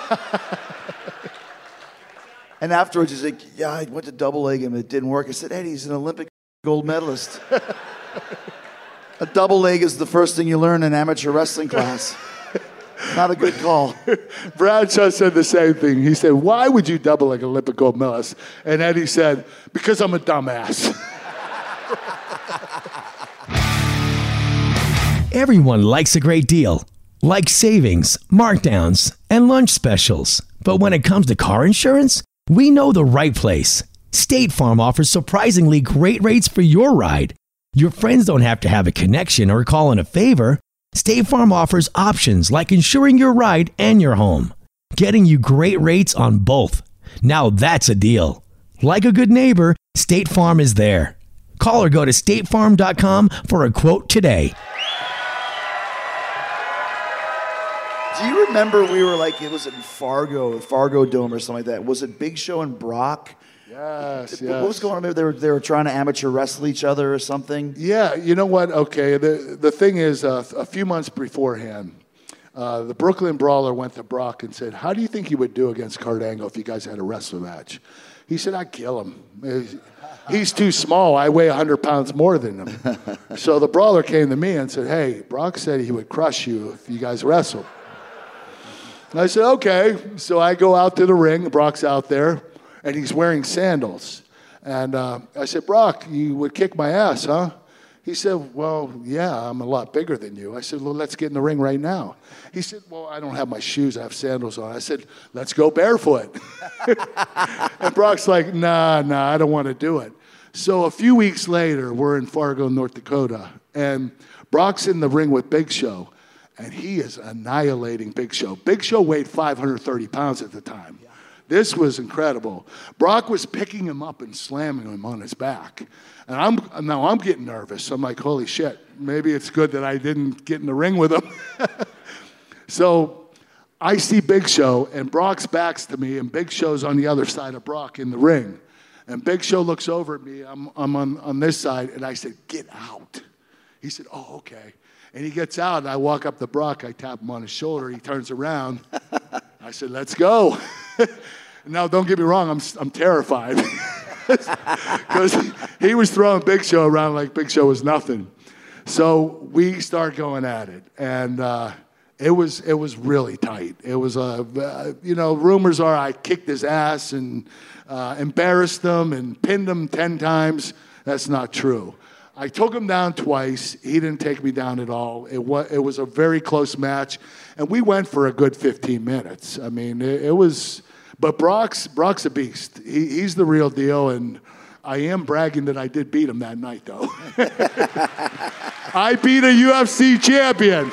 And afterwards, he's like, "Yeah, I went to double leg him, it didn't work." I said, "Eddie, he's an Olympic gold medalist." A double leg is the first thing you learn in amateur wrestling class. Not a good call. Bradshaw said the same thing. He said, "Why would you double leg Olympic gold medalist?" And Eddie said, "Because I'm a dumbass." Everyone likes a great deal, like savings, markdowns, and lunch specials. But when it comes to car insurance, we know the right place. State Farm offers surprisingly great rates for your ride. Your friends don't have to have a connection or call in a favor. State Farm offers options like insuring your ride and your home, getting you great rates on both. Now that's a deal. Like a good neighbor, State Farm is there. Call or go to state farm dot com for a quote today. Do you remember we were like, it was in Fargo, Fargo Dome or something like that? Was it Big Show and Brock? Yes, What was yes. going on? Maybe they were, they were trying to amateur wrestle each other or something? Yeah, you know what? Okay, the the thing is, uh, a few months beforehand, uh, the Brooklyn Brawler went to Brock and said, "How do you think you would do against Kurt Angle if you guys had a wrestling match?" He said, "I'd kill him. He's- He's too small. I weigh one hundred pounds more than him." So the Brawler came to me and said, "Hey, Brock said he would crush you if you guys wrestled." And I said, "Okay." So I go out to the ring. Brock's out there, and he's wearing sandals. And uh, I said, "Brock, you would kick my ass, huh?" He said, "Well, yeah, I'm a lot bigger than you." I said, "Well, let's get in the ring right now." He said, "Well, I don't have my shoes. I have sandals on." I said, "Let's go barefoot." And Brock's like, "Nah, nah, I don't want to do it." So a few weeks later, we're in Fargo, North Dakota, and Brock's in the ring with Big Show, and he is annihilating Big Show. Big Show weighed five hundred thirty pounds at the time. This was incredible. Brock was picking him up and slamming him on his back. And I'm now I'm getting nervous. I'm like, holy shit, maybe it's good that I didn't get in the ring with him. So I see Big Show, and Brock's back's to me, and Big Show's on the other side of Brock in the ring. And Big Show looks over at me. I'm, I'm on, on this side, and I said, "Get out." He said, "Oh, okay." And he gets out, and I walk up to Brock. I tap him on his shoulder. He turns around. I said, "Let's go." Now, don't get me wrong. I'm, I'm terrified. Because he was throwing Big Show around like Big Show was nothing. So we start going at it. And uh, it was it was really tight. It was, uh, uh, you know, rumors are I kicked his ass and uh, embarrassed him and pinned him ten times. That's not true. I took him down twice. He didn't take me down at all. It was, it was a very close match. And we went for a good fifteen minutes. I mean, it, it was... But Brock's Brock's a beast. He, he's the real deal, and I am bragging that I did beat him that night, though. I beat a U F C champion.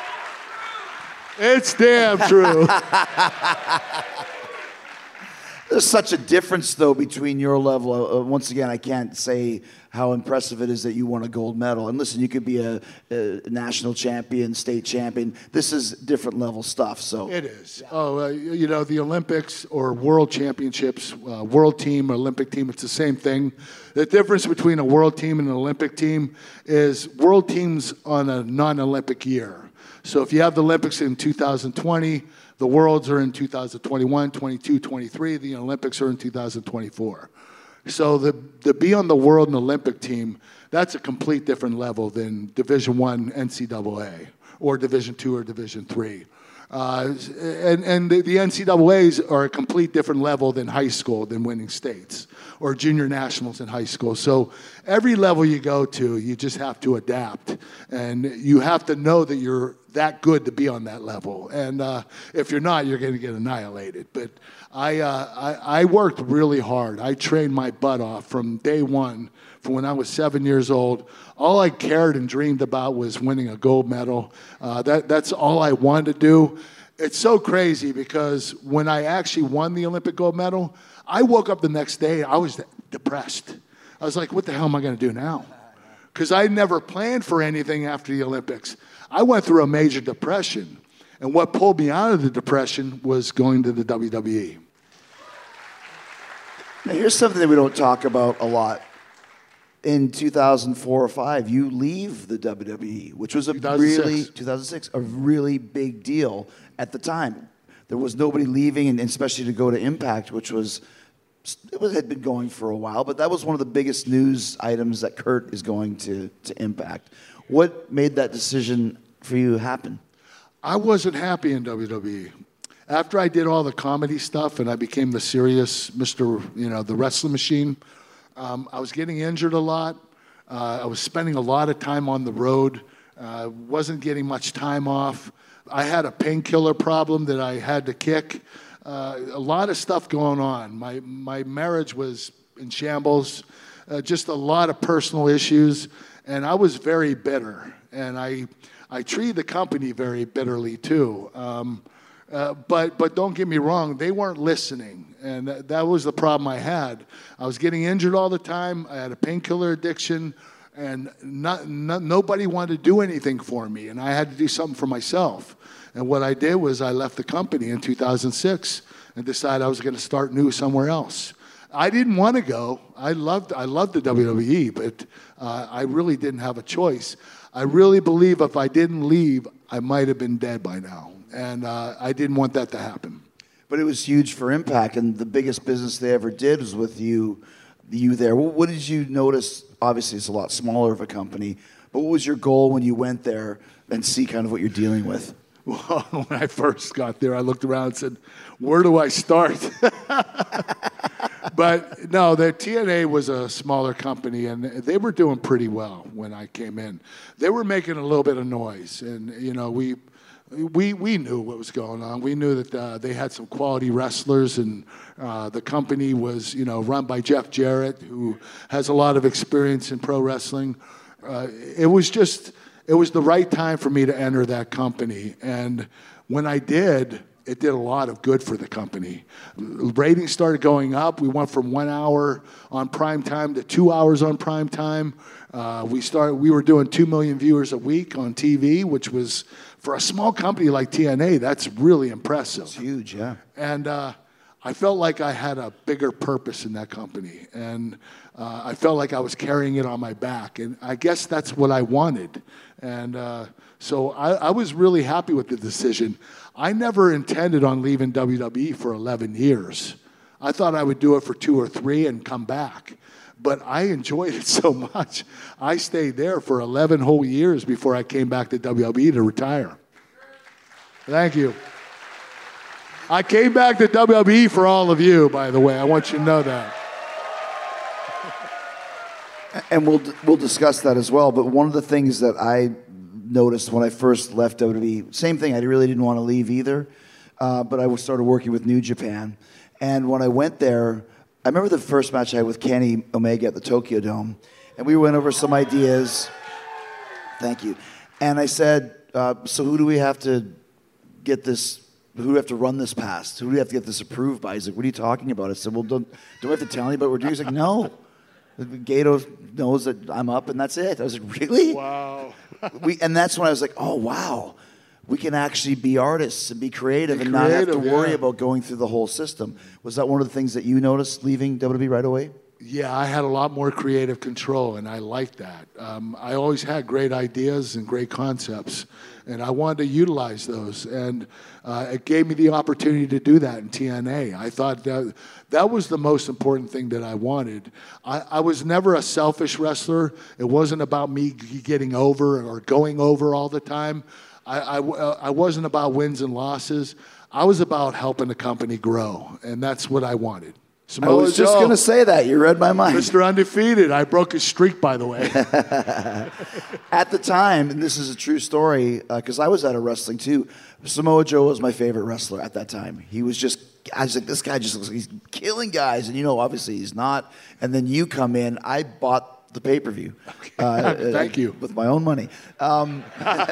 It's damn true. There's such a difference, though, between your level. Uh, once again, I can't say how impressive it is that you won a gold medal. And listen, you could be a, a national champion, state champion. This is different level stuff. So it is. Oh, uh, you know, the Olympics or World Championships, uh, world team, Olympic team, it's the same thing. The difference between a world team and an Olympic team is world teams on a non-Olympic year. So if you have the Olympics in two thousand twenty, the Worlds are in two thousand twenty-one, twenty-two, twenty-three. The Olympics are in two thousand twenty-four. So the, to be on the world and Olympic team, that's a complete different level than Division One N C double A or Division Two or Division Three. Uh, and and the, the N C double A's are a complete different level than high school, than winning states or junior nationals in high school. So every level you go to, you just have to adapt. And you have to know that you're that good to be on that level. And uh, if you're not, you're going to get annihilated. But I, uh, I, I worked really hard. I trained my butt off from day one, from when I was seven years old. All I cared and dreamed about was winning a gold medal. Uh, that, that's all I wanted to do. It's so crazy because when I actually won the Olympic gold medal, I woke up the next day, I was depressed. I was like, what the hell am I going to do now? Because I never planned for anything after the Olympics. I went through a major depression. And what pulled me out of the depression was going to the W W E. Now, here's something that we don't talk about a lot. In two thousand four or five, you leave the W W E, which was a really, two thousand six, a really big deal at the time. There was nobody leaving, and especially to go to Impact, which was, it was, had been going for a while, but that was one of the biggest news items that Kurt is going to, to Impact. What made that decision for you happen? I wasn't happy in W W E. After I did all the comedy stuff and I became the serious Mister, you know, the wrestling machine, um, I was getting injured a lot. Uh, I was spending a lot of time on the road. Uh, wasn't getting much time off. I had a painkiller problem that I had to kick. Uh, a lot of stuff going on. My, my marriage was in shambles. Uh, just a lot of personal issues. And I was very bitter. And I, I treated the company very bitterly, too. Um, Uh, but but don't get me wrong, they weren't listening, and that, that was the problem I had. I was getting injured all the time. I had a painkiller addiction, and not, not, nobody wanted to do anything for me, and I had to do something for myself. And what I did was I left the company in two thousand six and decided I was going to start new somewhere else. I didn't want to go. I loved I loved the W W E, but uh, I really didn't have a choice. I really believe if I didn't leave, I might have been dead by now. And uh, I didn't want that to happen. But it was huge for Impact, and the biggest business they ever did was with you, you there. What did you notice? Obviously, it's a lot smaller of a company, but what was your goal when you went there and see kind of what you're dealing with? Well, when I first got there, I looked around and said, where do I start? But no, the T N A was a smaller company, and they were doing pretty well when I came in. They were making a little bit of noise, and, you know, we... We we knew what was going on. We knew that uh, they had some quality wrestlers, and uh, the company was, you know, run by Jeff Jarrett, who has a lot of experience in pro wrestling. Uh, it was just, it was the right time for me to enter that company. And when I did, it did a lot of good for the company. Ratings started going up. We went from one hour on prime time to two hours on prime time. Uh, we started. We were doing two million viewers a week on T V, which was, for a small company like T N A, that's really impressive. It's huge, yeah. And uh, I felt like I had a bigger purpose in that company, and uh, I felt like I was carrying it on my back, and I guess that's what I wanted. And uh, so I, I was really happy with the decision. I never intended on leaving W W E for eleven years. I thought I would do it for two or three and come back. But I enjoyed it so much. I stayed there for eleven whole years before I came back to W W E to retire. Thank you. I came back to W W E for all of you, by the way. I want you to know that. And we'll we'll discuss that as well. But one of the things that I noticed when I first left W W E, same thing, I really didn't want to leave either. Uh, but I started working with New Japan. And when I went there, I remember the first match I had with Kenny Omega at the Tokyo Dome, and we went over some ideas. Thank you. And I said, uh, so who do we have to get this who do we have to run this past? Who do we have to get this approved by? He's like, what are you talking about? I said, well, don't, do we have to tell anybody what we're doing? He's like, no. Gato knows that I'm up, and that's it. I was like, really? Wow. we, and that's when I was like, oh, wow. We can actually be artists and be creative Be and not have to creative, worry yeah. about going through the whole system. Was that one of the things that you noticed leaving W W E right away? Yeah, I had a lot more creative control, and I liked that. Um, I always had great ideas and great concepts, and I wanted to utilize those. And uh, it gave me the opportunity to do that in T N A. I thought that that was the most important thing that I wanted. I, I was never a selfish wrestler. It wasn't about me g- getting over or going over all the time. I, I, uh, I wasn't about wins and losses. I was about helping the company grow, and that's what I wanted. I Samoa was just Joe, going to say that. You read my mind. Mister Undefeated. I broke his streak, by the way. At the time, and this is a true story, because I was out of wrestling too, Samoa Joe was my favorite wrestler at that time. He was just, I was like, this guy just looks like he's killing guys. And you know, obviously he's not. And then you come in, I bought the pay-per-view. Uh, Thank you. With my own money. Um,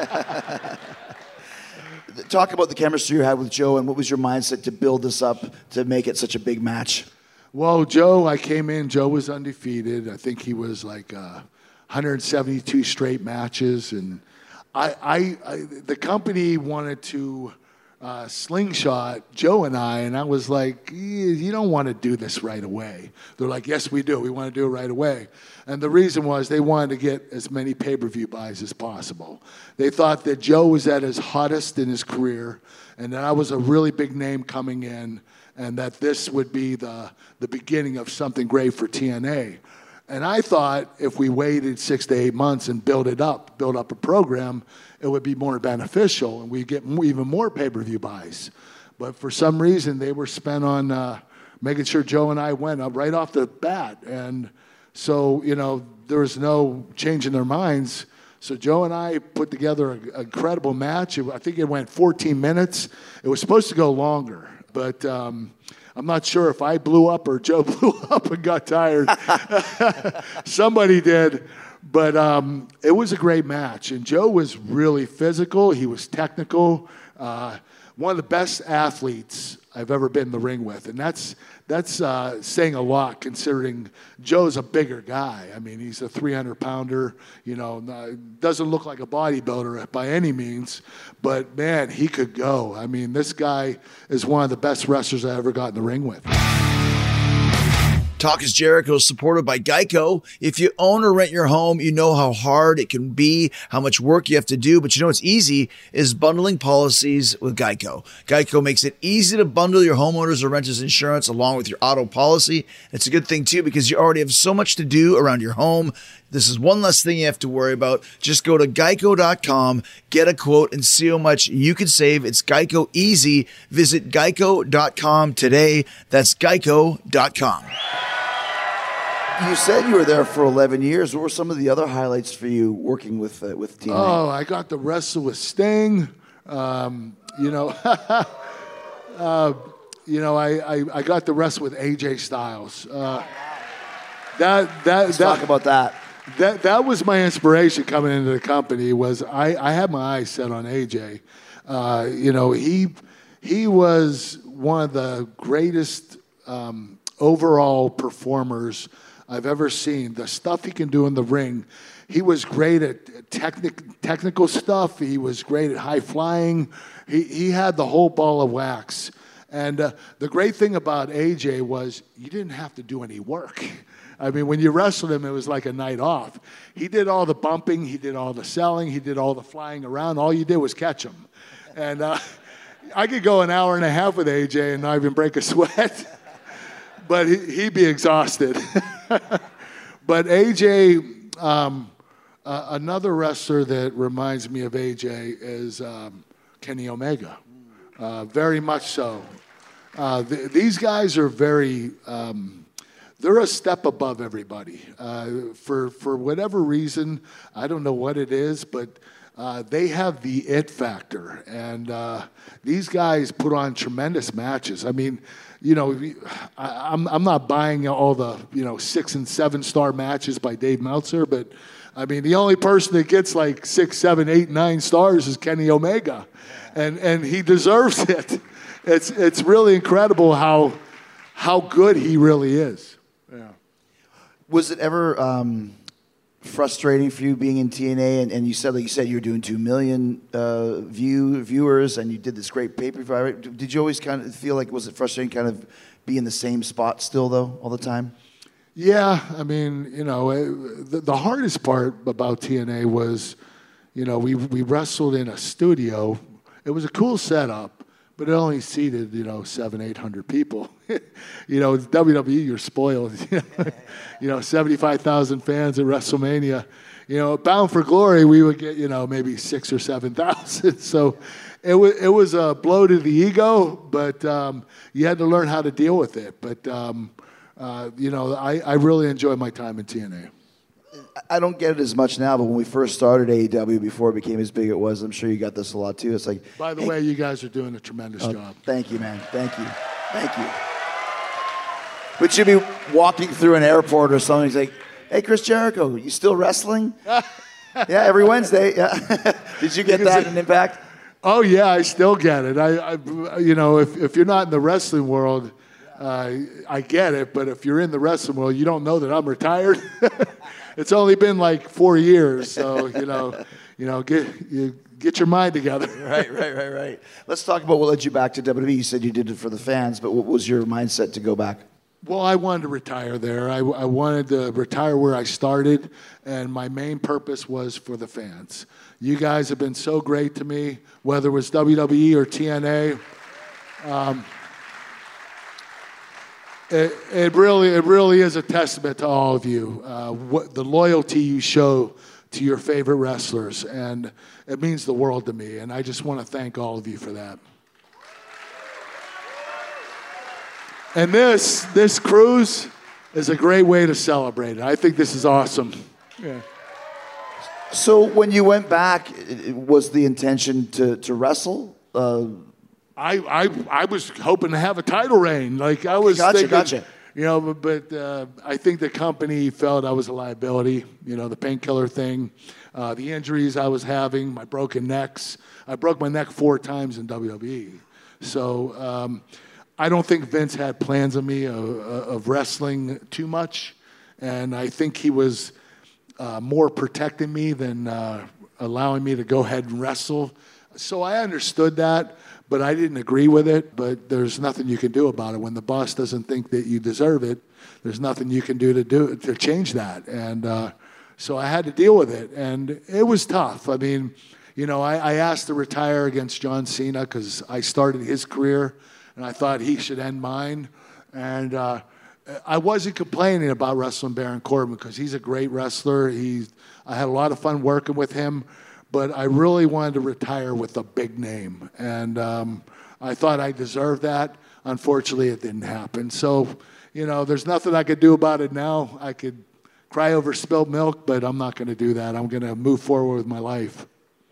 talk about the chemistry you had with Joe, and what was your mindset to build this up to make it such a big match? Well, Joe, I came in. Joe was undefeated. I think he was like uh, one hundred seventy-two straight matches, and I, I, I the company wanted to uh, slingshot Joe and I, and I was like, you don't want to do this right away. They're like, yes, we do. We want to do it right away. And the reason was they wanted to get as many pay-per-view buys as possible. They thought that Joe was at his hottest in his career, and that I was a really big name coming in, and that this would be the, the beginning of something great for T N A. And I thought if we waited six to eight months and build it up, build up a program, it would be more beneficial, and we'd get more, even more pay-per-view buys. But for some reason, they were spent on uh, making sure Joe and I went up right off the bat. And so, you know, there was no change in their minds. So Joe and I put together an incredible match. I think it went fourteen minutes. It was supposed to go longer. But um, I'm not sure if I blew up or Joe blew up and got tired. Somebody did. But um, it was a great match. And Joe was really physical. He was technical. Uh, one of the best athletes I've ever been in the ring with. And that's that's uh, saying a lot, considering Joe's a bigger guy. I mean, he's a three hundred pounder, you know, doesn't look like a bodybuilder by any means, but man, he could go. I mean, this guy is one of the best wrestlers I ever got in the ring with. Talk is Jericho is supported by Geico. If you own or rent your home, you know how hard it can be, how much work you have to do, but you know what's easy is bundling policies with Geico. Geico makes it easy to bundle your homeowners or renters insurance along with your auto policy. It's a good thing too because you already have so much to do around your home. This is one less thing you have to worry about. Just go to geico dot com, get a quote, and see how much you could save. It's Geico easy. Visit geico dot com today. That's geico dot com. You said you were there for eleven years. What were some of the other highlights for you working with uh, with T N A? Oh, I got to wrestle with Sting. Um, you know, uh, you know, I, I, I got to wrestle with A J Styles. Uh, that that Let's that, talk about that. That that was my inspiration coming into the company. Was I, I had my eyes set on A J. Uh, you know, he he was one of the greatest um, overall performers I've ever seen. The stuff he can do in the ring. He was great at technic, technical stuff. He was great at high flying. He he had the whole ball of wax. And uh, the great thing about A J was you didn't have to do any work. I mean, when you wrestled him, it was like a night off. He did all the bumping. He did all the selling. He did all the flying around. All you did was catch him. And uh, I could go an hour and a half with A J and not even break a sweat. But he, he'd be exhausted. But A J, um, uh, another wrestler that reminds me of A J is um, Kenny Omega. Uh, very much so. Uh, th- these guys are very... Um, They're a step above everybody. Uh, for for whatever reason, I don't know what it is, but uh, they have the it factor. And uh, these guys put on tremendous matches. I mean, you know, I, I'm I'm not buying all the you know six and seven star matches by Dave Meltzer, but I mean, the only person that gets like six, seven, eight, nine stars is Kenny Omega, and and he deserves it. It's it's really incredible how how good he really is. Yeah. Was it ever um, frustrating for you being in T N A? And, and you said, like you said, you were doing two million uh, view viewers, and you did this great pay-per-view. Did you always kind of feel like, was it frustrating, kind of be in the same spot still though all the time? Yeah, I mean, you know, it, the, the hardest part about T N A was, you know, we we wrestled in a studio. It was a cool setup, but it only seated, you know, seven, eight hundred people. You know, W W E, you're spoiled. You know, seventy-five thousand fans at WrestleMania. You know, Bound for Glory, we would get, you know, maybe six or seven thousand. So it was it was a blow to the ego, but um, you had to learn how to deal with it. But um, uh, you know, I, I really enjoy my time in T N A. I don't get it as much now, but when we first started A E W, before it became as big as it was, I'm sure you got this a lot too. It's like, By the hey, way, you guys are doing a tremendous oh, job. Thank you, man. Thank you. Thank you. But you'd be walking through an airport or something. He's like, "Hey, Chris Jericho, you still wrestling?" Yeah, every Wednesday. Yeah. Did you get that in Impact? Oh yeah, I still get it. I, I you know, if if you're not in the wrestling world, uh, I get it. But if you're in the wrestling world, you don't know that I'm retired. It's only been like four years, so you know, you know, get you get your mind together. Right, right, right, right. Let's talk about what led you back to W W E. You said you did it for the fans, but what was your mindset to go back? Well, I wanted to retire there. I, I wanted to retire where I started, and my main purpose was for the fans. You guys have been so great to me, whether it was W W E or T N A. Um, it, it really, it really is a testament to all of you. Uh, what the loyalty you show to your favorite wrestlers, and it means the world to me. And I just want to thank all of you for that. And this, this cruise is a great way to celebrate it. I think this is awesome. Yeah. So when you went back, it- was the intention to, to wrestle? Uh, I, I, I was hoping to have a title reign. Like I was Gotcha, thinking, gotcha. you know, but, but uh, I think the company felt I was a liability. You know, the painkiller thing, uh, the injuries I was having, my broken necks. I broke my neck four times in W W E. So um, I don't think Vince had plans on me of, of wrestling too much, and I think he was uh, more protecting me than uh, allowing me to go ahead and wrestle. So I understood that, but I didn't agree with it. But there's nothing you can do about it. When the boss doesn't think that you deserve it, there's nothing you can do to do to change that. And uh, so I had to deal with it, and it was tough. I mean, you know, I, I asked to retire against John Cena because I started his career, and I thought he should end mine. And uh, I wasn't complaining about wrestling Baron Corbin because he's a great wrestler. He, I had a lot of fun working with him. But I really wanted to retire with a big name. And um, I thought I deserved that. Unfortunately, it didn't happen. So, you know, there's nothing I could do about it now. I could cry over spilled milk, but I'm not going to do that. I'm going to move forward with my life.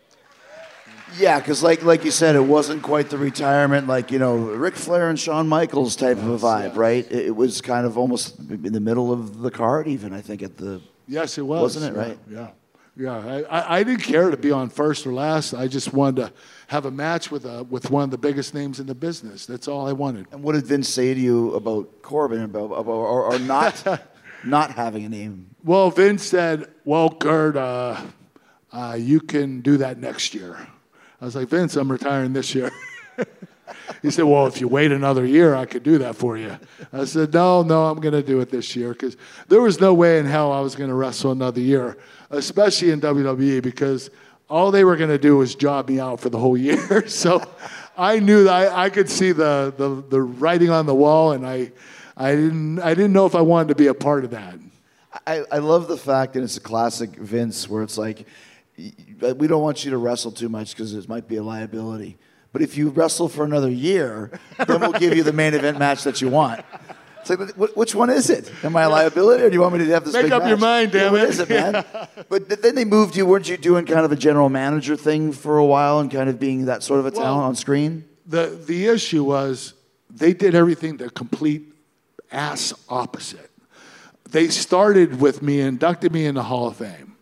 yeah, because like like you said, it wasn't quite the retirement, like, you know, Ric Flair and Shawn Michaels type of a vibe, right? It, it was kind of almost in the middle of the card even, I think, at the... Yes, it was. Wasn't it, Yeah, right? Yeah. Yeah, I, I, I didn't care to be on first or last. I just wanted to have a match with a, with one of the biggest names in the business. That's all I wanted. And what did Vince say to you about Corbin, about, about or, or not not having a name? Well, Vince said, well, Kurt, uh, uh, you can do that next year. I was like, Vince, I'm retiring this year. He said, well, if you wait another year, I could do that for you. I said, no, no, I'm going to do it this year because there was no way in hell I was going to wrestle another year, especially in W W E, because all they were going to do was job me out for the whole year. So I knew that I, I could see the, the, the writing on the wall, and I, I, didn't, I didn't know if I wanted to be a part of that. I, I love the fact that it's a classic Vince where it's like, y- we don't want you to wrestle too much because it might be a liability. But if you wrestle for another year, then we'll give you the main event match that you want. It's like, wh- which one is it? Am I a liability, or do you want me to have this Make big up match? your mind, damn Yeah, it. What is it, man? But th- then they moved you. Weren't you doing kind of a general manager thing for a while and kind of being that sort of a talent Well, on screen? The, the issue was they did everything the complete ass opposite. They started with me, inducted me in the Hall of Fame.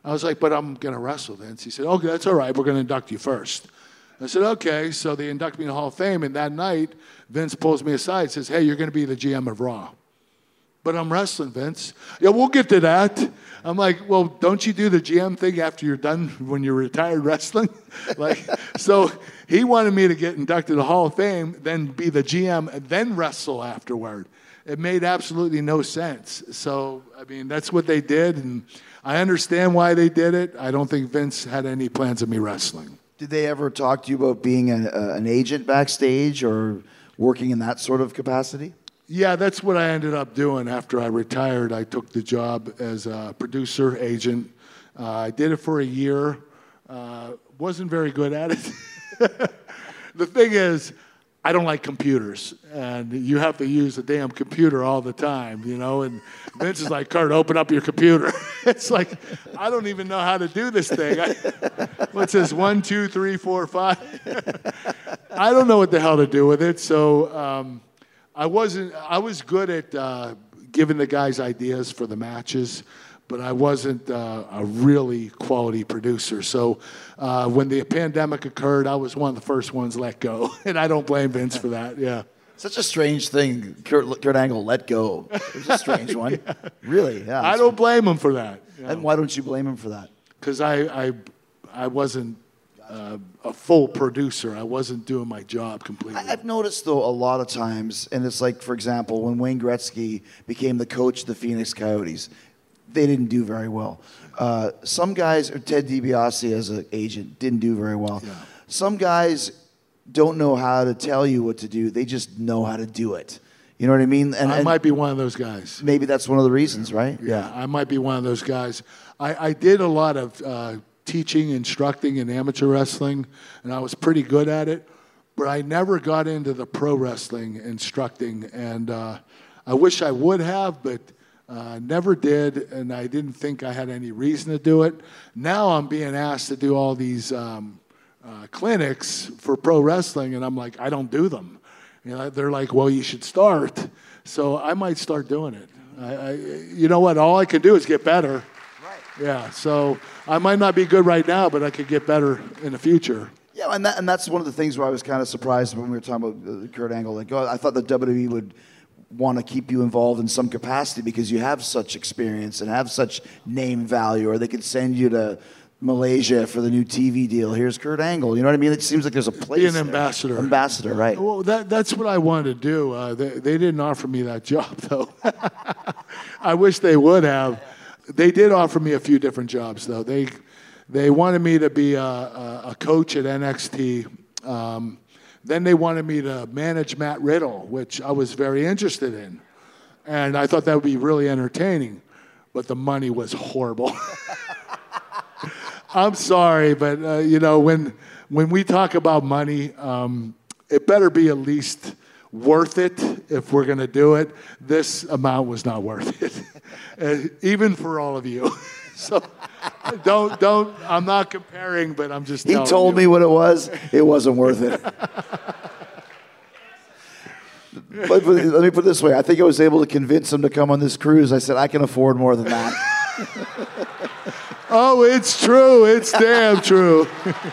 I was like, but I'm going to wrestle, Vince. He said, okay, that's all right. We're going to induct you first. I said, okay. So they induct me in the Hall of Fame. And that night, Vince pulls me aside and says, hey, you're going to be the G M of Raw. But I'm wrestling, Vince. Yeah, we'll get to that. I'm like, well, don't you do the G M thing after you're done when you're retired wrestling? like, so he wanted me to get inducted to the Hall of Fame, then be the G M, and then wrestle afterward. It made absolutely no sense. So, I mean, that's what they did, and I understand why they did it. I don't think Vince had any plans of me wrestling. Did they ever talk to you about being a, a, an agent backstage or working in that sort of capacity? Yeah, that's what I ended up doing after I retired. I took the job as a producer, agent. Uh, I did it for a year. Uh, wasn't very good at it. The thing is, I don't like computers, and you have to use a damn computer all the time, you know, and Vince is like, Kurt, open up your computer. It's like, I don't even know how to do this thing. I, what's this, one, two, three, four, five? I don't know what the hell to do with it, so um, I wasn't, I was good at uh, giving the guys ideas for the matches, but I wasn't uh, a really quality producer. So uh, when the pandemic occurred, I was one of the first ones let go. And I don't blame Vince for that, yeah. Such a strange thing, Kurt, Kurt Angle let go. It was a strange one. Yeah. Really, yeah. I don't blame him for that. You know? And why don't you blame him for that? Because I, I, I wasn't uh, a full producer. I wasn't doing my job completely. I've noticed, though, a lot of times, and it's like, for example, when Wayne Gretzky became the coach of the Phoenix Coyotes, they didn't do very well. Uh, some guys, or Ted DiBiase as an agent, didn't do very well. Yeah. Some guys don't know how to tell you what to do. They just know how to do it. You know what I mean? And, I and might be one of those guys. maybe that's one of the reasons, right? Yeah, I might be one of those guys. I, I did a lot of uh, teaching, instructing in amateur wrestling, and I was pretty good at it. But I never got into the pro wrestling instructing, and uh, I wish I would have, but uh, never did, and I didn't think I had any reason to do it. Now I'm being asked to do all these um, uh, clinics for pro wrestling, and I'm like, I don't do them. You know, they're like, well, you should start. So I might start doing it. I, I, you know what? All I can do is get better. Right. Yeah, so I might not be good right now, but I could get better in the future. Yeah, and that, and that's one of the things where I was kind of surprised when we were talking about uh, Kurt Angle. Like, oh, I thought the W W E would want to keep you involved in some capacity because you have such experience and have such name value, or they could send you to Malaysia for the new T V deal. Here's Kurt Angle. You know what I mean? It seems like there's a place. Be an there. ambassador. Ambassador, right? Well, that, that's what I wanted to do. Uh, they, they didn't offer me that job, though. I wish they would have. They did offer me a few different jobs, though. They they wanted me to be a, a, a coach at N X T. Um, then they wanted me to manage Matt Riddle, which I was very interested in. And I thought that would be really entertaining. But the money was horrible. I'm sorry, but, uh, you know, when when we talk about money, um, it better be at least worth it if we're going to do it. This amount was not worth it, uh, even for all of you. So don't, don't, I'm not comparing, but I'm just He telling told you. me what it was. It wasn't worth it. But, but let me put it this way. I think I was able to convince him to come on this cruise. I said, I can afford more than that. Oh, it's true. It's damn true.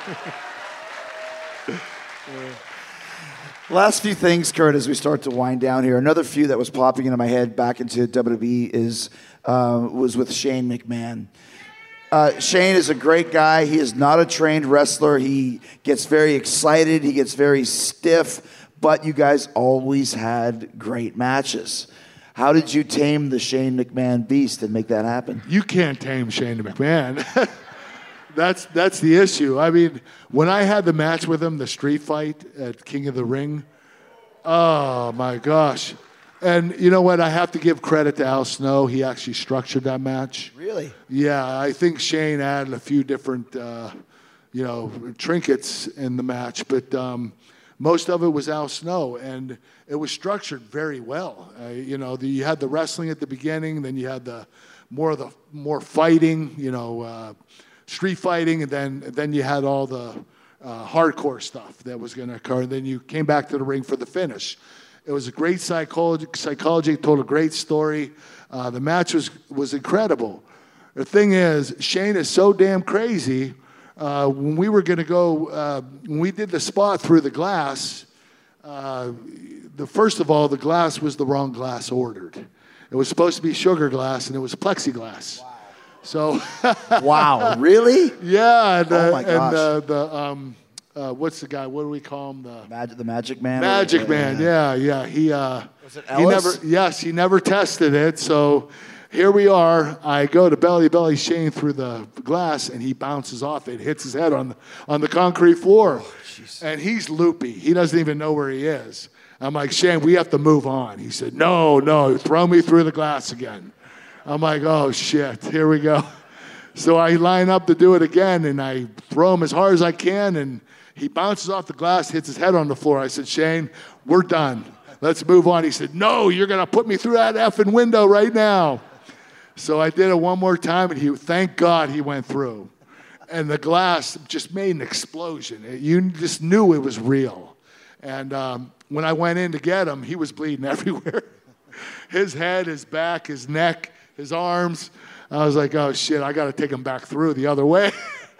Last few things, Kurt, as we start to wind down here. Another few that was popping into my head back into W W E is uh, was with Shane McMahon. Uh, Shane is a great guy. He is not a trained wrestler. He gets very excited. He gets very stiff. But you guys always had great matches. How did you tame the Shane McMahon beast and make that happen? You can't tame Shane McMahon. That's that's the issue. I mean, when I had the match with him, the street fight at King of the Ring, oh my gosh. And you know what? I have to give credit to Al Snow. He actually structured that match. Really? Yeah, I think Shane added a few different, uh, you know, trinkets in the match, but um, most of it was Al Snow, and it was structured very well. Uh, you know, the, you had the wrestling at the beginning, then you had the more of the more fighting, you know, uh, street fighting, and then then you had all the uh, hardcore stuff that was going to occur. And then you came back to the ring for the finish. It was a great psychology. Psychology told a great story. Uh, the match was was incredible. The thing is, Shane is so damn crazy. Uh, when we were going to go, uh, when we did the spot through the glass, uh, the first of all, the glass was the wrong glass ordered. It was supposed to be sugar glass, and it was plexiglass. Wow. So, Wow, really? yeah, and, uh, Oh my gosh. and uh, the um, uh, what's the guy? What do we call him? The Magic, the Magic Man. Magic Yeah, Man. Yeah, yeah. He uh, Was it he Ellis? never. Yes, he never tested it. So here we are. I go to belly to belly Shane through the glass, and he bounces off it, hits his head on the on the concrete floor, Oh, and he's loopy. He doesn't even know where he is. I'm like, Shane, we have to move on. He said, No, no, throw me through the glass again. I'm like, oh shit, here we go. So I line up to do it again, and I throw him as hard as I can, and he bounces off the glass, hits his head on the floor. I said, Shane, we're done. Let's move on. He said, no, you're going to put me through that effing window right now. So I did it one more time, and he, thank God he went through. And the glass just made an explosion. It- you just knew it was real. And um, when I went in to get him, he was bleeding everywhere. His head, his back, his neck, his arms. I was like, oh, shit, I got to take him back through the other way.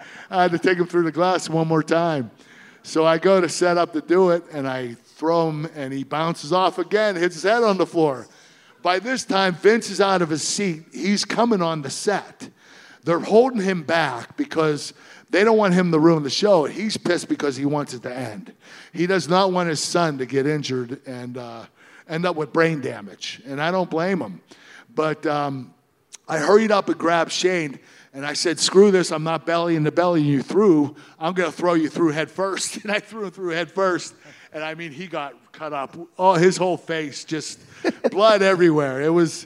I had to take him through the glass one more time. So I go to set up to do it, and I throw him, and he bounces off again, hits his head on the floor. By this time, Vince is out of his seat. He's coming on the set. They're holding him back because they don't want him to ruin the show. He's pissed because he wants it to end. He does not want his son to get injured and uh, end up with brain damage, and I don't blame him. But um, I hurried up and grabbed Shane, and I said, screw this, I'm not bellying the belly you through. I'm going to throw you through head first. And I threw him through head first. And I mean, he got cut up. Oh, his whole face, just blood everywhere. It was,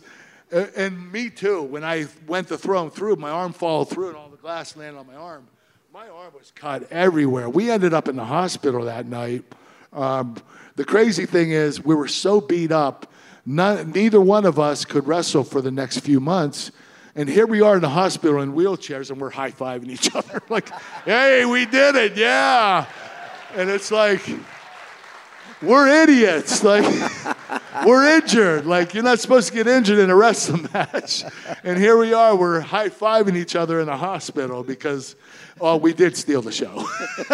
and me too. When I went to throw him through, my arm followed through, and all the glass landed on my arm. My arm was cut everywhere. We ended up in the hospital that night. Um, the crazy thing is, we were so beat up, none, neither one of us could wrestle for the next few months. And here we are in the hospital in wheelchairs, and we're high-fiving each other. Like, hey, we did it, yeah. And it's like, we're idiots. Like, we're injured. Like, you're not supposed to get injured in a wrestling match. And here we are, we're high-fiving each other in the hospital because, well, we did steal the show.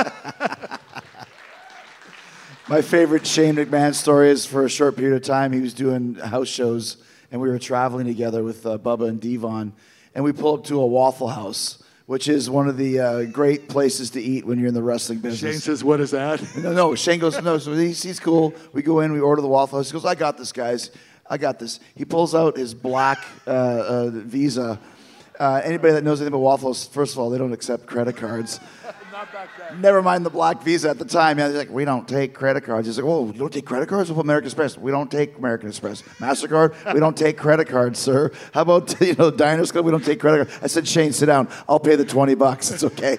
My favorite Shane McMahon story is for a short period of time, he was doing house shows, and we were traveling together with uh, Bubba and Devon, and we pulled up to a Waffle House, which is one of the uh, great places to eat when you're in the wrestling business. Shane says, what is that? No, no, Shane goes, no, so he's, he's cool. We go in, we order the Waffle House. He goes, I got this, guys. I got this. He pulls out his black uh, uh, Visa. Uh, anybody that knows anything about Waffle House, first of all, they don't accept credit cards. Not back then. Never mind the black Visa at the time. Yeah, he's like, we don't take credit cards. He's like, oh, you don't take credit cards? We'll put American Express. We don't take American Express. MasterCard? We don't take credit cards, sir. How about, you know, Diners Club? We don't take credit cards. I said, Shane, sit down. I'll pay the twenty bucks. It's okay.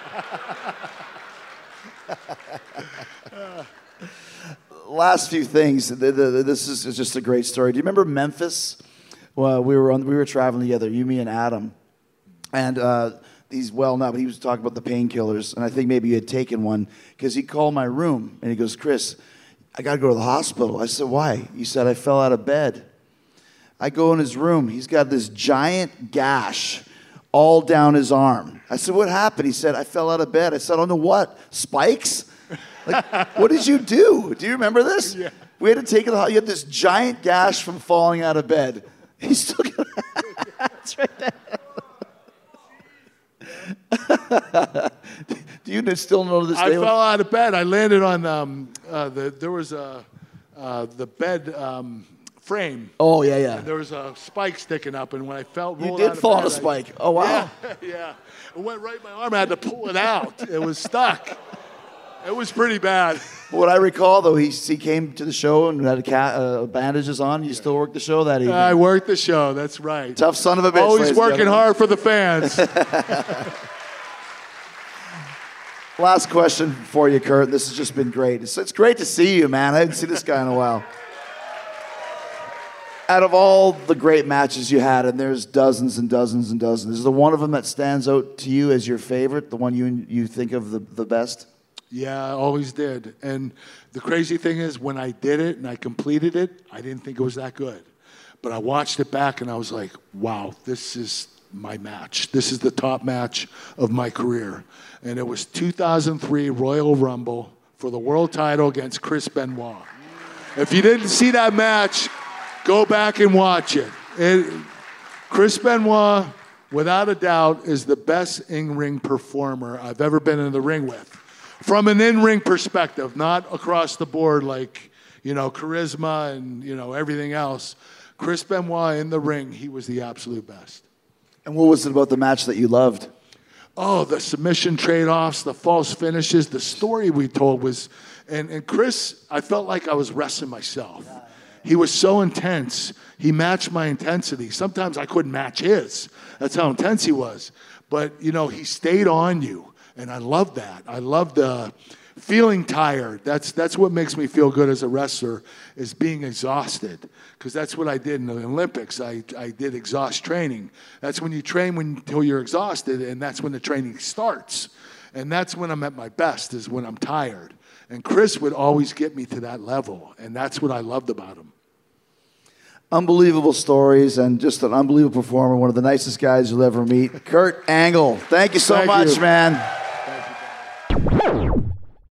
Last few things. The, the, this is just a great story. Do you remember Memphis? Well, we were on, we were traveling together, you, me, and Adam. And uh, he's well now, but he was talking about the painkillers, and I think maybe you had taken one, because he called my room, and he goes, Chris, I got to go to the hospital. I said, why? He said, I fell out of bed. I go in his room. He's got this giant gash all down his arm. I said, what happened? He said, I fell out of bed. I said, I don't know what, spikes? Like, what did you do? Do you remember this? Yeah. We had to take it. You had this giant gash from falling out of bed. He's still got That's right there. Do you still know this I day? fell out of bed. I landed on um, uh, the. There was a uh, the bed um, frame. Oh yeah, yeah. There was a spike sticking up, and when I fell, You rolled did out of fall on bed, a spike. Oh wow. Yeah, yeah. It went right in my arm. I had to pull it out. It was stuck. It was pretty bad. What I recall though, he he came to the show and had a cat, uh, bandages on. You still worked the show that evening. I worked the show. That's right. Tough son of a bitch. Always ladies and working gentlemen. hard for the fans. Last question for you, Kurt. This has just been great. It's, it's great to see you, man. I haven't seen this guy in a while. Out of all the great matches you had, and there's dozens and dozens and dozens, is there one of them that stands out to you as your favorite, the one you you think of the, the best? Yeah, I always did. And the crazy thing is, when I did it and I completed it, I didn't think it was that good. But I watched it back and I was like, wow, this is my match. This is the top match of my career. And it was two thousand three Royal Rumble for the world title against Chris Benoit. If you didn't see that match, go back and watch it. it Chris Benoit, without a doubt, is the best in-ring performer I've ever been in the ring with. From an in-ring perspective, not across the board like, you know, charisma and, you know, everything else. Chris Benoit in the ring, he was the absolute best. And what was it about the match that you loved? Oh, the submission trade-offs, the false finishes, the story we told was, and, and Chris, I felt like I was wrestling myself. He was so intense. He matched my intensity. Sometimes I couldn't match his. That's how intense he was. But, you know, he stayed on you, and I love that. I love the feeling tired. That's that's what makes me feel good as a wrestler, is being exhausted. Because that's what I did in the Olympics. I, I did exhaust training. That's when you train when, until you're exhausted, and that's when the training starts. And that's when I'm at my best, is when I'm tired. And Chris would always get me to that level, and that's what I loved about him. Unbelievable stories and just an unbelievable performer, one of the nicest guys you'll ever meet. Kurt Angle, thank you so Thank much, you. man.